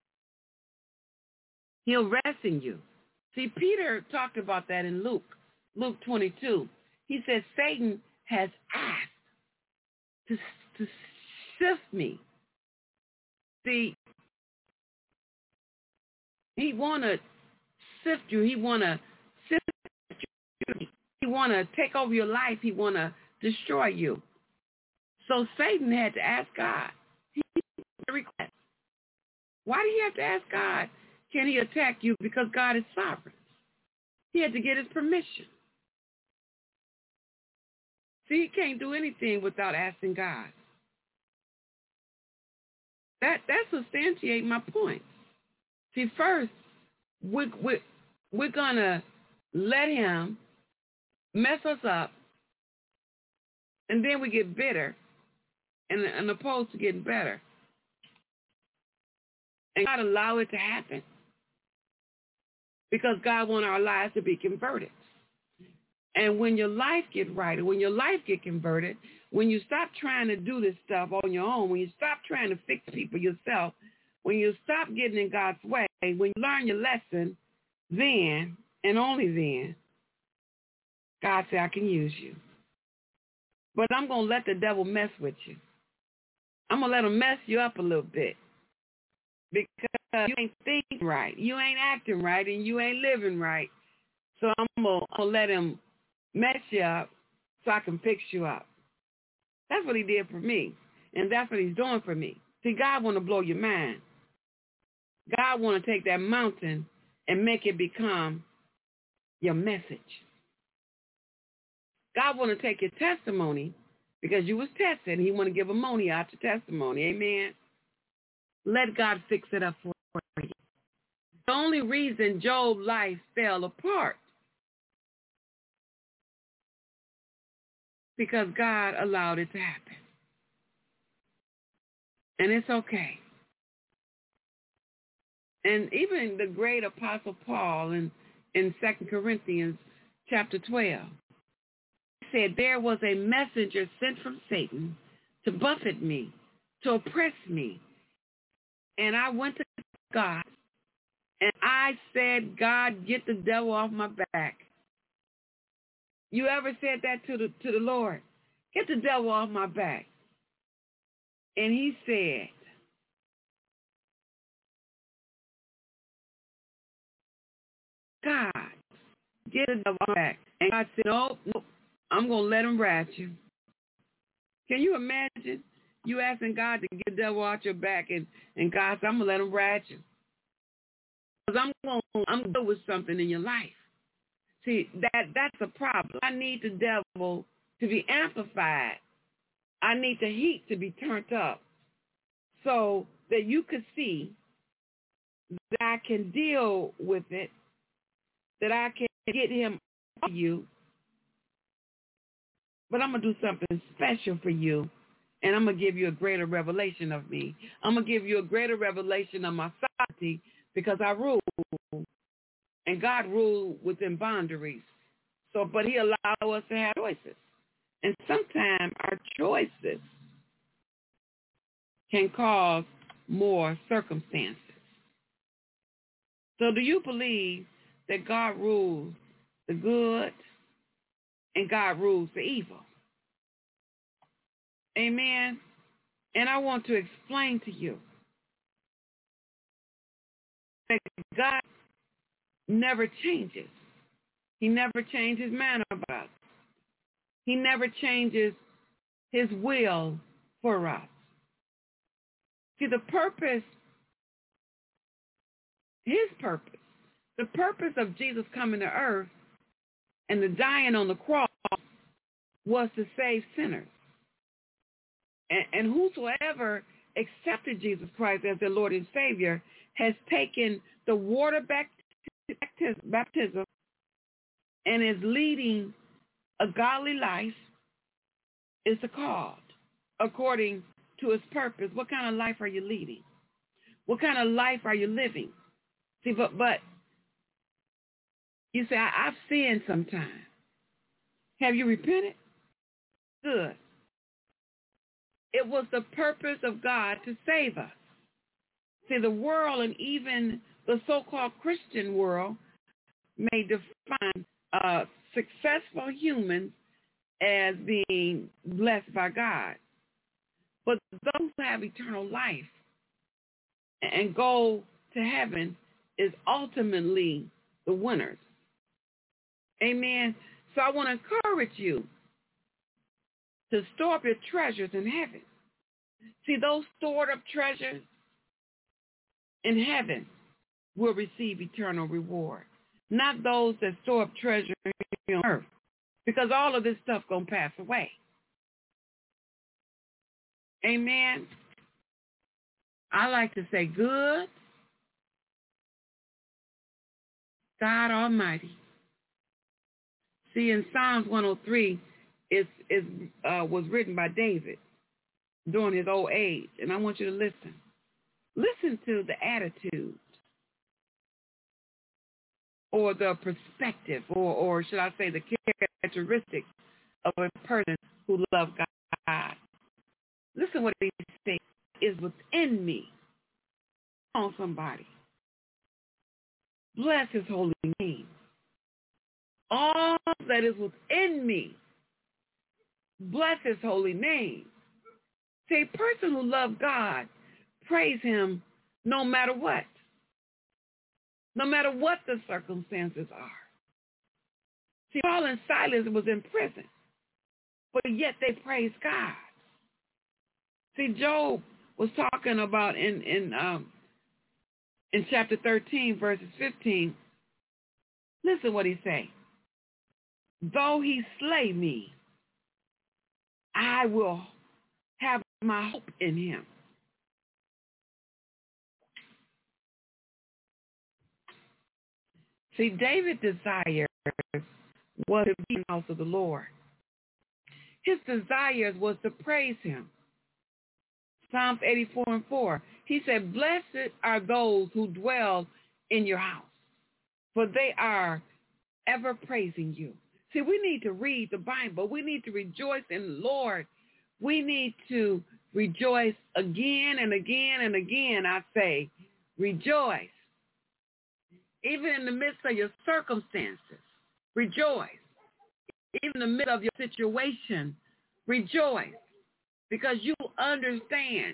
He'll rest in you. See, Peter talked about that in Luke, Luke twenty-two. He said, Satan has asked to, to sift me. See, he want to sift you. He want to sift you. He want to take over your life. He want to destroy you. So Satan had to ask God. He had a request. Why did he have to ask God? Can he attack you? Because God is sovereign. He had to get his permission. See, he can't do anything without asking God. That that substantiates my point. See, first, we're, we're, we're going to let him mess us up, and then we get bitter, and, and opposed to getting better. And God allow it to happen. because God wants our lives to be converted. And when your life get right, when your life get converted, when you stop trying to do this stuff on your own, when you stop trying to fix people yourself, when you stop getting in God's way, when you learn your lesson, then and only then, God said, I can use you. But I'm going to let the devil mess with you. I'm going to let him mess you up a little bit because you ain't thinking right. You ain't acting right, and you ain't living right. So I'm going to let him mess you up so I can fix you up. That's what he did for me, and that's what he's doing for me. See, God want to blow your mind. God want to take that mountain and make it become your message. God want to take your testimony because you was tested, and he want to give ammonia out your testimony. Amen. Let God fix it up for you. The only reason Job's life fell apart because God allowed it to happen. And it's okay. And even the great Apostle Paul in, in Second Corinthians chapter twelve said, there was a messenger sent from Satan to buffet me, to oppress me. And I went to God, and I said, God, get the devil off my back. You ever said that to the to the Lord? Get the devil off my back. And he said, God, get the devil off my back. And God said, nope, nope, I'm going to let him rat you. Can you imagine you asking God to get the devil out your back, and, and God said, I'm going to let him rat you? Because I'm going I'm going to deal with something in your life. See, that that's a problem. I need the devil to be amplified. I need the heat to be turned up so that you could see that I can deal with it, that I can get him off you. But I'm going to do something special for you, and I'm going to give you a greater revelation of me. I'm going to give you a greater revelation of my sovereignty because I rule. And God ruled within boundaries. So, but he allowed us to have choices. And sometimes our choices can cause more circumstances. So do you believe that God rules the good and God rules the evil? Amen. And I want to explain to you that God never changes. He never changes his manner about us. He never changes his will for us. See, the purpose, his purpose, the purpose of Jesus coming to earth and the dying on the cross was to save sinners. And, and whosoever accepted Jesus Christ as their Lord and Savior has taken the water baptism and is leading a godly life is called according to his purpose. What kind of life are you leading? What kind of life are you living? See, but but you say, I, I've sinned sometime. Have you repented? Good. It was the purpose of God to save us. See, the world and even the so-called Christian world may define uh, successful humans as being blessed by God. But those who have eternal life and go to heaven is ultimately the winners. Amen. So I want to encourage you to store up your treasures in heaven. See, those stored up treasures in heaven will receive eternal reward, not those that store up treasure on earth, because all of this stuff going to pass away. Amen. I like to say, good God Almighty. See, in Psalms one oh three, it, it uh, was written by David during his old age, and I want you to listen. Listen to the attitude or the perspective, or, or should I say the characteristics of a person who loves God. Listen what he says is within me. Come on, somebody. Bless his holy name. All that is within me, bless his holy name. See, a person who loves God, praise him no matter what. No matter what the circumstances are. See, Paul and Silas was in prison, but yet they praised God. See, Job was talking about in in um, in chapter thirteen, verses fifteen. Listen what he say. Though he slay me, I will have my hope in him. See, David's desire was to be in the house of the Lord. His desires was to praise him. Psalms eighty-four and four, he said, blessed are those who dwell in your house, for they are ever praising you. See, we need to read the Bible. We need to rejoice in the Lord. We need to rejoice again and again and again. I say, rejoice. Even in the midst of your circumstances, rejoice. Even in the midst of your situation, rejoice. Because you understand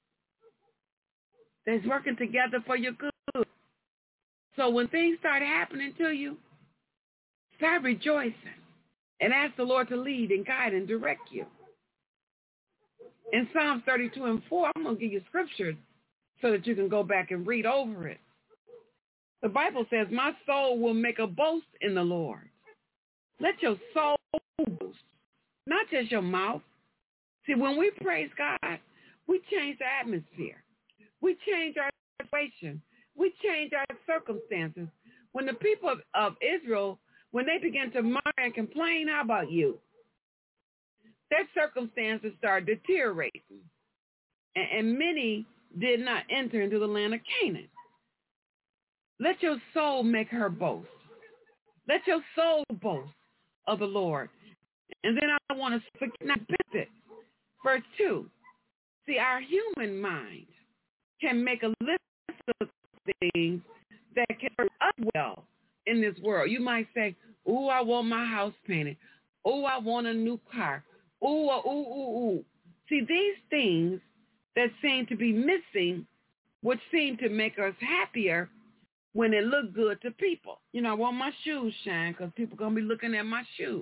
that it's working together for your good. So when things start happening to you, start rejoicing and ask the Lord to lead and guide and direct you. In Psalms thirty-two and four, I'm going to give you scripture so that you can go back and read over it. The Bible says, my soul will make a boast in the Lord. Let your soul boast, not just your mouth. See, when we praise God, we change the atmosphere. We change our situation. We change our circumstances. When the people of, of Israel, when they began to murmur and complain, how about you? Their circumstances started deteriorating. And, and many did not enter into the land of Canaan. Let your soul make her boast. Let your soul boast of the Lord. And then I want to forget not benefit. Verse two. See, our human mind can make a list of things that can serve us well in this world. You might say, ooh, I want my house painted. Ooh, I want a new car. Ooh, ooh, ooh, ooh. See, these things that seem to be missing would seem to make us happier when it look good to people. You know, I want my shoes shine because people are going to be looking at my shoes.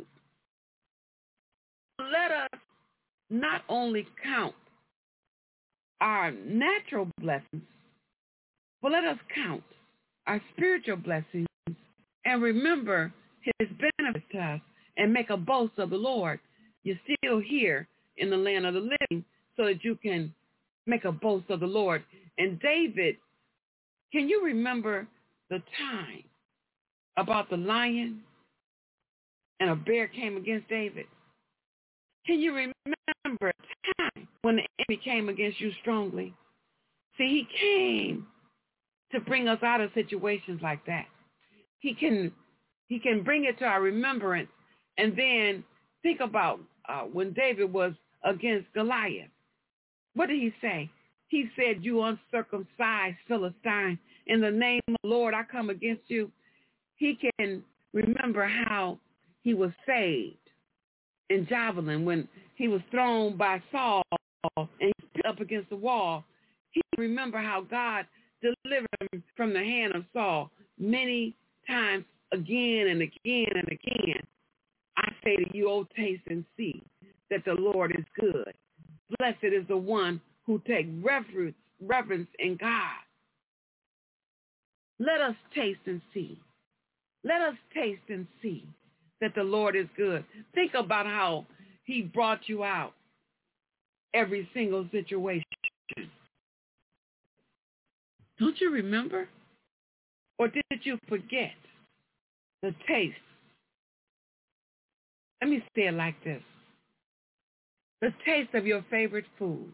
Let us not only count our natural blessings, but let us count our spiritual blessings and remember his benefits to us and make a boast of the Lord. You're still here in the land of the living so that you can make a boast of the Lord. And David, can you remember the time about the lion and a bear came against David? Can you remember a time when the enemy came against you strongly? See, he came to bring us out of situations like that. He can he can bring it to our remembrance. And then think about uh, when David was against Goliath. What did he say? He said, you uncircumcised Philistine, in the name of the Lord, I come against you. He can remember how he was saved in Javelin when he was thrown by Saul and he put up against the wall. He can remember how God delivered him from the hand of Saul many times again and again and again. I say to you, oh, taste and see that the Lord is good. Blessed is the one who takes reverence, reverence in God. Let us taste and see. Let us taste and see that the Lord is good. Think about how he brought you out every single situation. Don't you remember? Or did you forget the taste? Let me say it like this. The taste of your favorite food.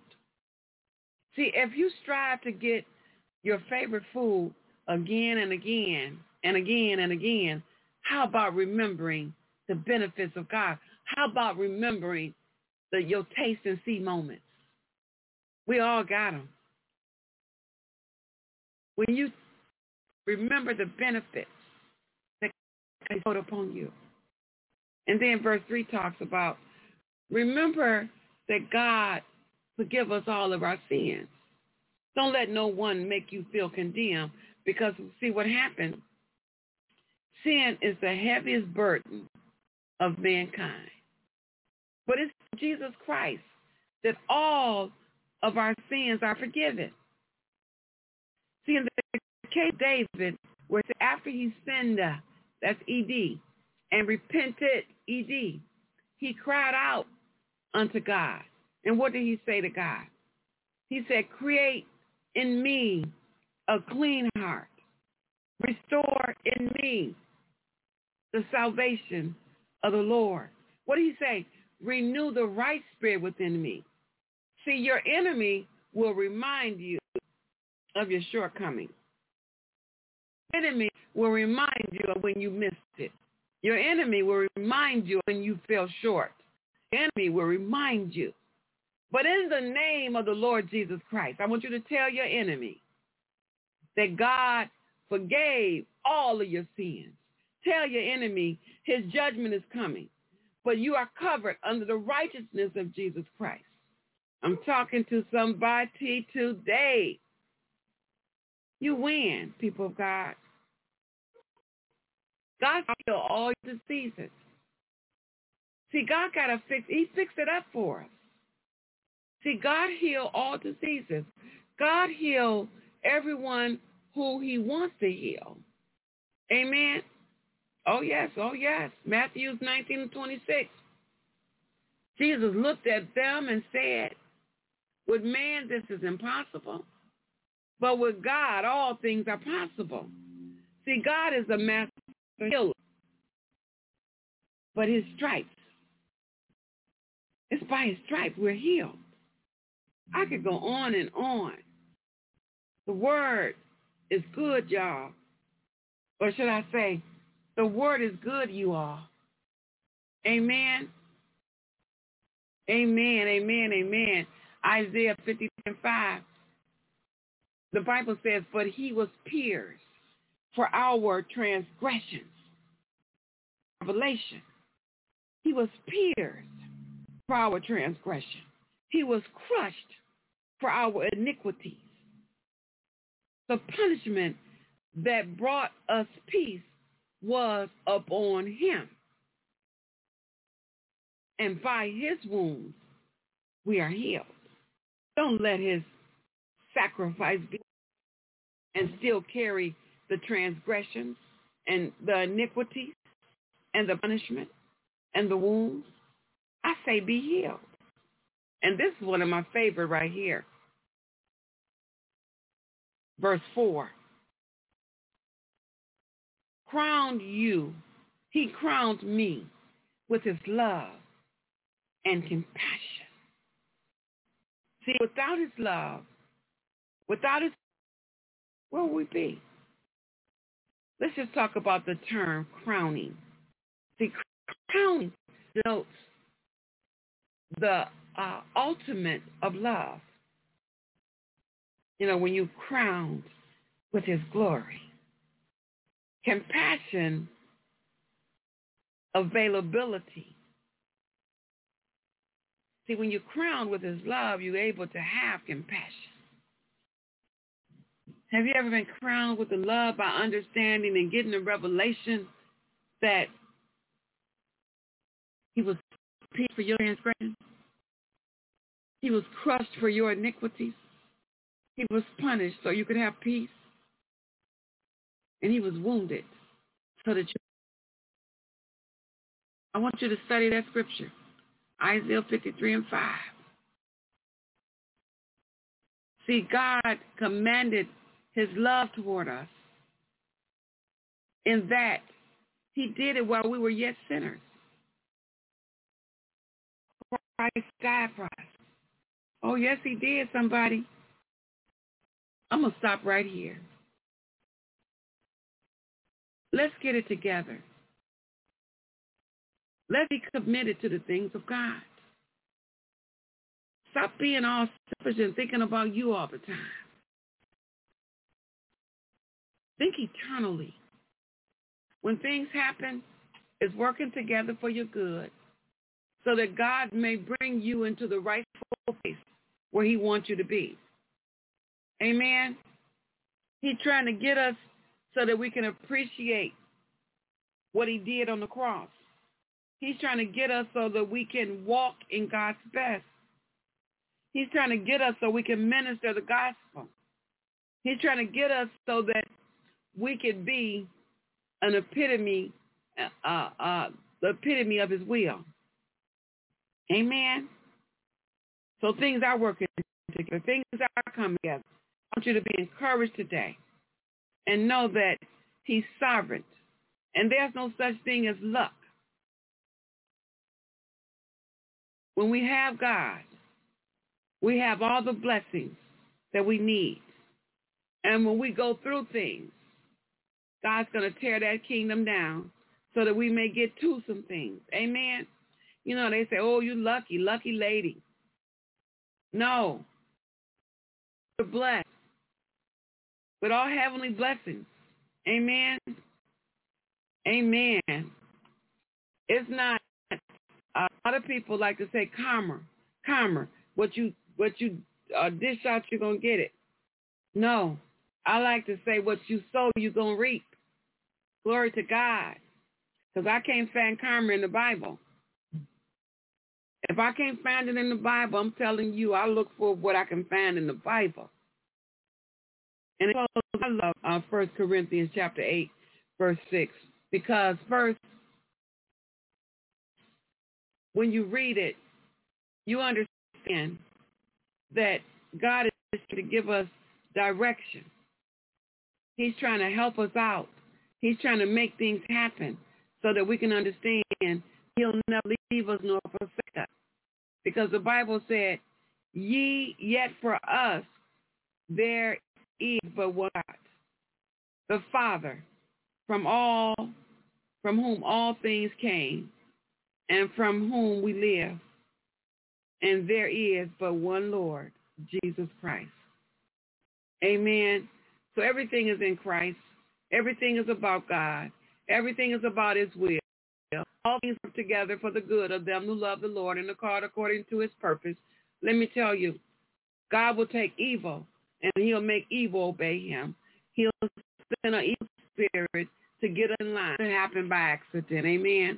See, if you strive to get your favorite food again and again, and again and again. How about remembering the benefits of God? How about remembering the your taste and see moments? We all got them. When you remember the benefits that God put upon you. And then verse three talks about, remember that God forgive us all of our sins. Don't let no one make you feel condemned, because see what happened. Sin is the heaviest burden of mankind. But it's Jesus Christ that all of our sins are forgiven. See, in the case of David, where after he sinned, uh, that's E D, and repented, E D, he cried out unto God. And what did he say to God? He said, create in me a clean heart. Restore in me the salvation of the Lord. What did he say? Renew the right spirit within me. See, your enemy will remind you of your shortcomings. Your enemy will remind you of when you missed it. Your enemy will remind you when you fell short. Your enemy will remind you. But in the name of the Lord Jesus Christ, I want you to tell your enemy that God forgave all of your sins. Tell your enemy his judgment is coming, but you are covered under the righteousness of Jesus Christ. I'm talking to somebody today. You win, people of God. God healed all your diseases. See, God got to fix, he fixed it up for us. See, God healed all diseases. God healed everyone who he wants to heal. Amen. Oh, yes. Oh, yes. Matthew nineteen and twenty-six. Jesus looked at them and said, with man, this is impossible. But with God, all things are possible. See, God is a master healer. But his stripes, it's by his stripes we're healed. I could go on and on. The word is good, y'all. Or should I say, the word is good, you all. Amen. Amen, amen, amen. Isaiah fifty and five. The Bible says, but he was pierced for our transgressions. Revelation. He was pierced for our transgression. He was crushed for our iniquities. The punishment that brought us peace was upon him. And by his wounds, we are healed. Don't let his sacrifice be and still carry the transgressions and the iniquities and the punishment and the wounds. I say be healed. And this is one of my favorite right here. Verse four. Crowned you, he crowned me with his love and compassion. See, without his love, without his, where would we be? Let's just talk about the term crowning. See, crowning denotes the uh, ultimate of love. You know, when you crowned with his glory. Compassion, availability. See, when you're crowned with his love, you're able to have compassion. Have you ever been crowned with the love by understanding and getting the revelation that he was pierced for your transgression? He was crushed for your iniquities. He was punished so you could have peace. And he was wounded so that you... I want you to study that scripture. Isaiah fifty-three and five. See, God commanded his love toward us in that he did it while we were yet sinners. Christ died for us. Oh, yes, he did, somebody. I'm going to stop right here. Let's get it together. Let's be committed to the things of God. Stop being all selfish and thinking about you all the time. Think eternally. When things happen, it's working together for your good so that God may bring you into the rightful place where he wants you to be. Amen? He's trying to get us so that we can appreciate what he did on the cross. He's trying to get us so that we can walk in God's best. He's trying to get us so we can minister the gospel. He's trying to get us so that we can be an epitome, uh, uh, the epitome of his will. Amen? So things are working together. Things are coming together. I want you to be encouraged today and know that he's sovereign. And there's no such thing as luck. When we have God, we have all the blessings that we need. And when we go through things, God's going to tear that kingdom down so that we may get to some things. Amen? You know, they say, oh, you lucky, lucky lady. No. You're blessed with all heavenly blessings. Amen? Amen. It's not, a lot of people like to say karma, karma. What you what you uh, dish out, you're going to get it. No. I like to say what you sow, you're going to reap. Glory to God. Because I can't find karma in the Bible. If I can't find it in the Bible, I'm telling you, I look for what I can find in the Bible. And I love uh, First Corinthians chapter eight, verse six. Because first, when you read it, you understand that God is to give us direction. He's trying to help us out. He's trying to make things happen so that we can understand he'll never leave us nor forsake us. Because the Bible said, ye yet for us there is but one God, the Father, from all, from whom all things came, and from whom we live. And there is but one Lord, Jesus Christ. Amen. So everything is in Christ. Everything is about God. Everything is about his will. All things work together for the good of them who love the Lord and are called according to his purpose. Let me tell you, God will take evil and he'll make evil obey him. He'll send an evil spirit to get in line. It happened by accident. Amen.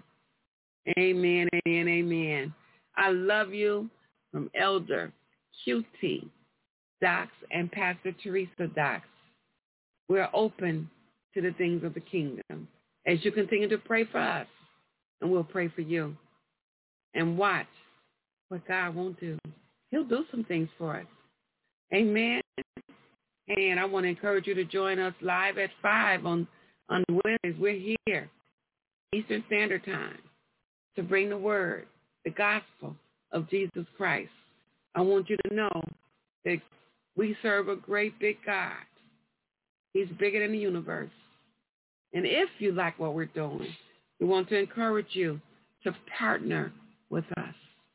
Amen. Amen. Amen. I love you from Elder Q T Dox and Pastor Teresa Dox. We're open to the things of the kingdom. As you continue to pray for us, and we'll pray for you. And watch what God won't do. He'll do some things for us. Amen. And I want to encourage you to join us live at five on, on Wednesdays. We're here, Eastern Standard Time, to bring the word, the gospel of Jesus Christ. I want you to know that we serve a great big God. He's bigger than the universe. And if you like what we're doing, we want to encourage you to partner with us.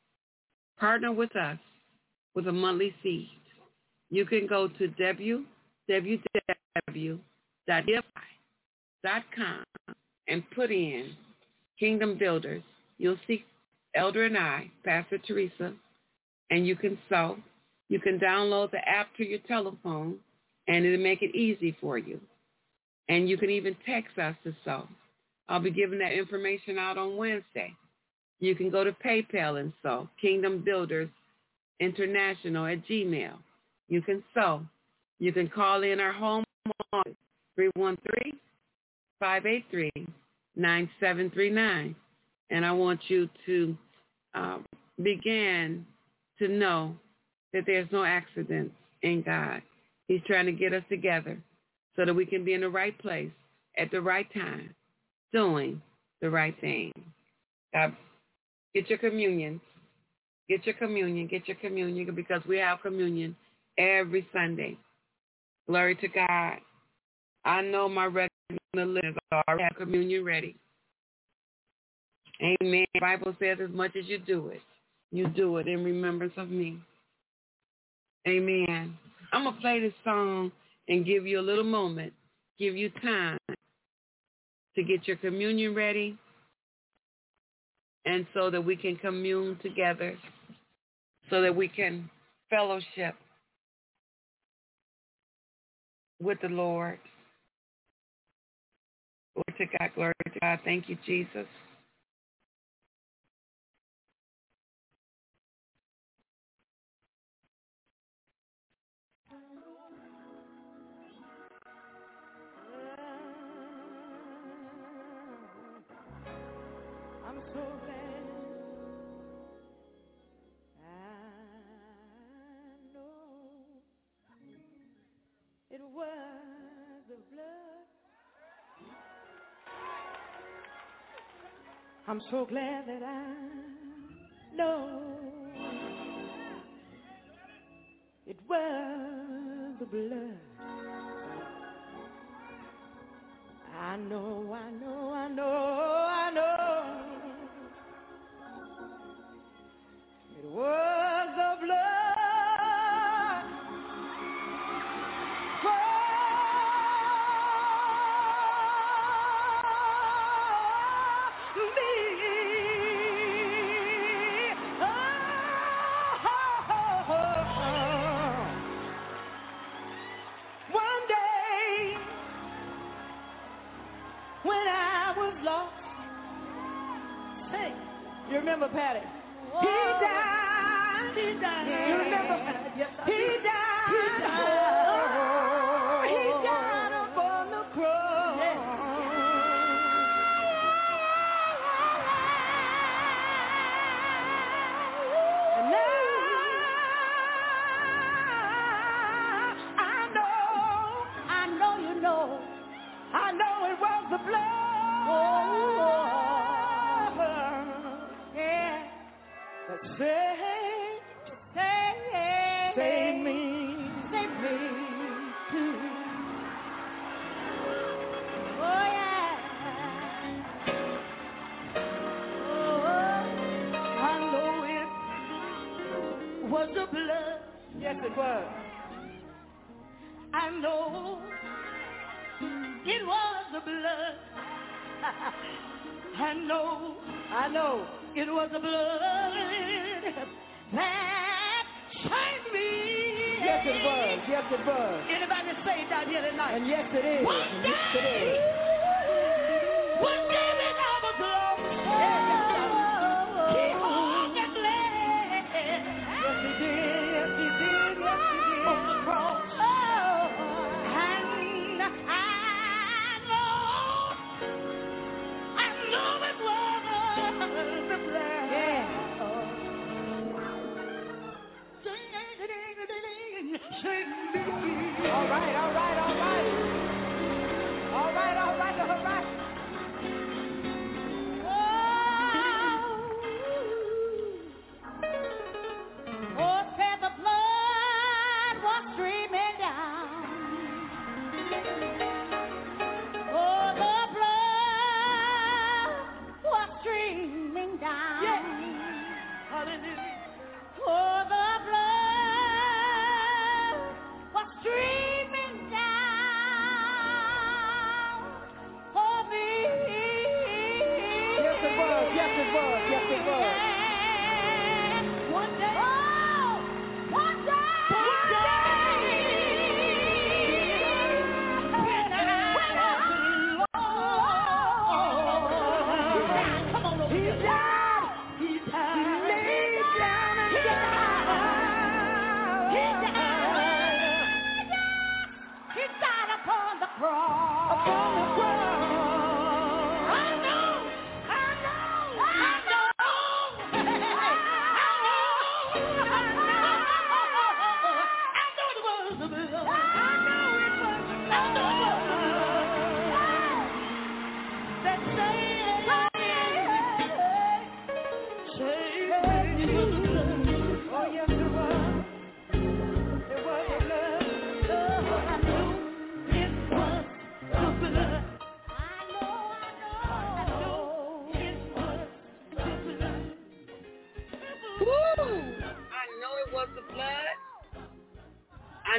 Partner with us with a monthly seed. You can go to w w w dot give dot com and put in Kingdom Builders. You'll see Elder and I, Pastor Teresa, and you can sow. You can download the app to your telephone, and it'll make it easy for you. And you can even text us to sow. I'll be giving that information out on Wednesday. You can go to PayPal and sow, Kingdom Builders International at Gmail. You can sow. You can call in our home office, three one three, five eight three, nine seven three nine. And I want you to uh, begin to know that there's no accidents in God. He's trying to get us together so that we can be in the right place at the right time, doing the right thing. God, get your communion. Get your communion. Get your communion because we have communion every Sunday. Glory to God. I know my regular the listeners already have communion ready. Amen. The Bible says as much as you do it, you do it in remembrance of me. Amen. I'm going to play this song and give you a little moment, give you time to get your communion ready, and so that we can commune together, so that we can fellowship with the Lord. Glory to God, glory to God. Thank you, Jesus. I'm so glad I know it was the blood. I'm so glad that I know it was the blood. I know, I know, I know, I know it was the blood for me. Oh, oh, oh, oh. One day when I was lost. Hey, you remember Patty? Whoa. He died. He died. Yeah. You remember? Yes, I he, died. he died. Oh, he died upon the cross. Yes. And now I know, I know you know. I know it was the blood. Oh, yeah. That saved, saved, saved me, saved me too. Oh, yeah. Oh, I know it was the blood. Yes, it was. I know it was the blood. I know, I know, it was the blood that changed me. Yes, it was. Yes, it was. Anybody saved out here tonight? And yes, it is. One day, yes, it is. One day when I was lost, He hung and bled. Yes, He did. Yes, He did. Yes, He did. On the cross. Oh, and I all right, all right, all right. All right, all right, all right. Oh, oh, said the blood was streaming down. Oh, the blood was streaming down. Yes. Hallelujah. Oh, the blood was streaming down for me. Yes, it was. Yes, it was. Yes, it was. One day. Oh, one day. One day. When I was lost. Come on, over here. He died. He died. He laid down and died. He died. He died upon the cross. Upon the cross. I know. I know. I know. I know. I know it was the blood. I know it was the blood. I know it was that saved me. Saved me. Oh, yes, it was. It was the blood. Oh, I knew it was the blood.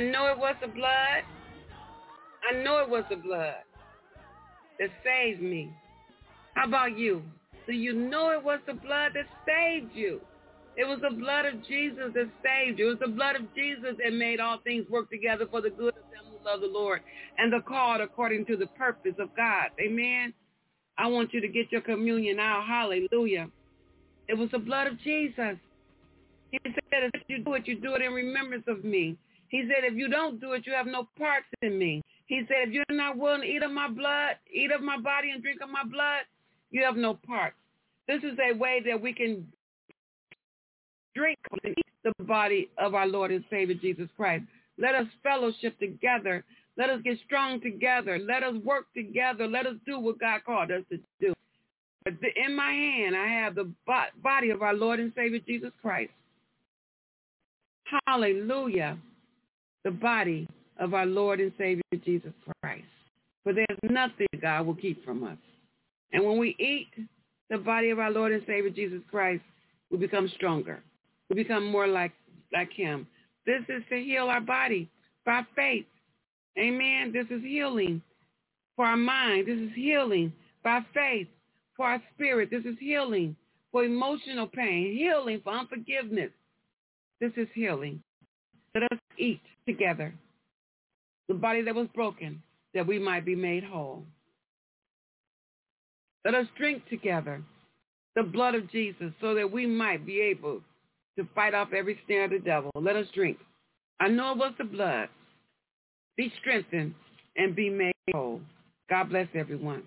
know it was the blood. I know it was the blood that saved me. How about you? Do you know it was the blood that saved you? It was the blood of Jesus that saved you. It was the blood of Jesus that made all things work together for the good of them who love the Lord and the called according to the purpose of God. Amen. I want you to get your communion now. Hallelujah. It was the blood of Jesus. He said, if you do it, you do it in remembrance of me. He said, if you don't do it, you have no parts in me. He said, if you're not willing to eat of my blood, eat of my body and drink of my blood, you have no parts. This is a way that we can drink and eat the body of our Lord and Savior Jesus Christ. Let us fellowship together. Let us get strong together. Let us work together. Let us do what God called us to do. But in my hand, I have the body of our Lord and Savior Jesus Christ. Hallelujah. The body of our Lord and Savior Jesus Christ. For there's nothing God will keep from us. And when we eat the body of our Lord and Savior Jesus Christ, we become stronger. We become more like, like him. This is to heal our body by faith. Amen. This is healing for our mind. This is healing by faith for our spirit. This is healing for emotional pain, healing for unforgiveness. This is healing. Let us eat together the body that was broken, that we might be made whole. Let us drink together the blood of Jesus so that we might be able to fight off every snare of the devil. Let us drink. I know it was the blood. Be strengthened and be made whole. God bless everyone.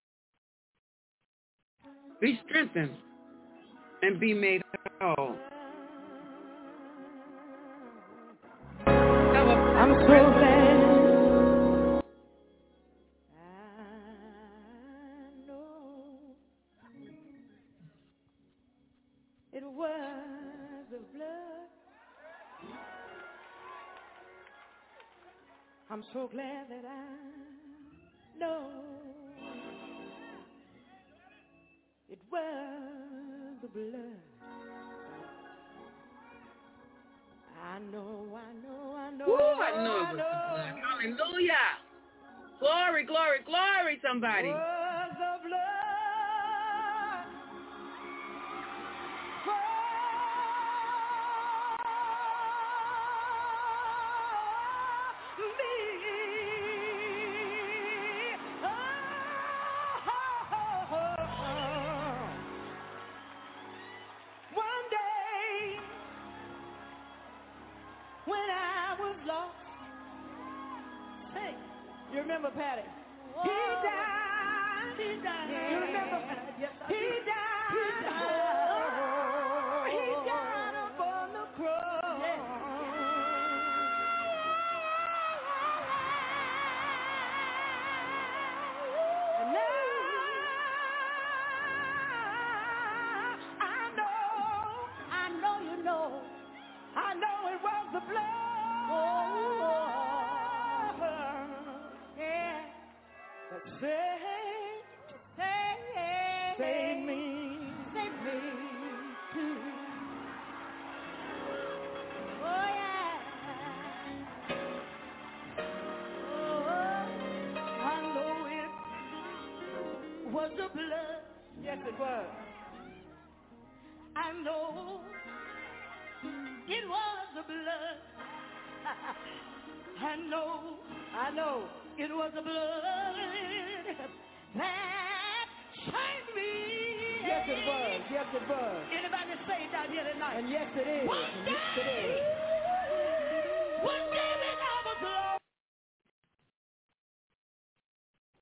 Be strengthened and be made whole. I'm so glad. I know it was the blood. I'm so glad that I know it was the blood. I know, I know, I know. Ooh, I know it was the blood. Hallelujah. Glory, glory, glory, somebody. It was the blood. You remember, Patty? Whoa. He died. He died. Yeah. You remember? Yes, he died. He died. Oh, he died upon the cross. Yes. And now I know, I know you know, I know it was the blood. Oh. Save, save, save me, save me too. Oh yeah. Oh, I know it was the blood. Yes, it was. I know it was the blood. I know, I know. It was the blood that changed me. Yes, it was. Yes, it was. Anybody saved out here tonight? And yes, it is. One day, one day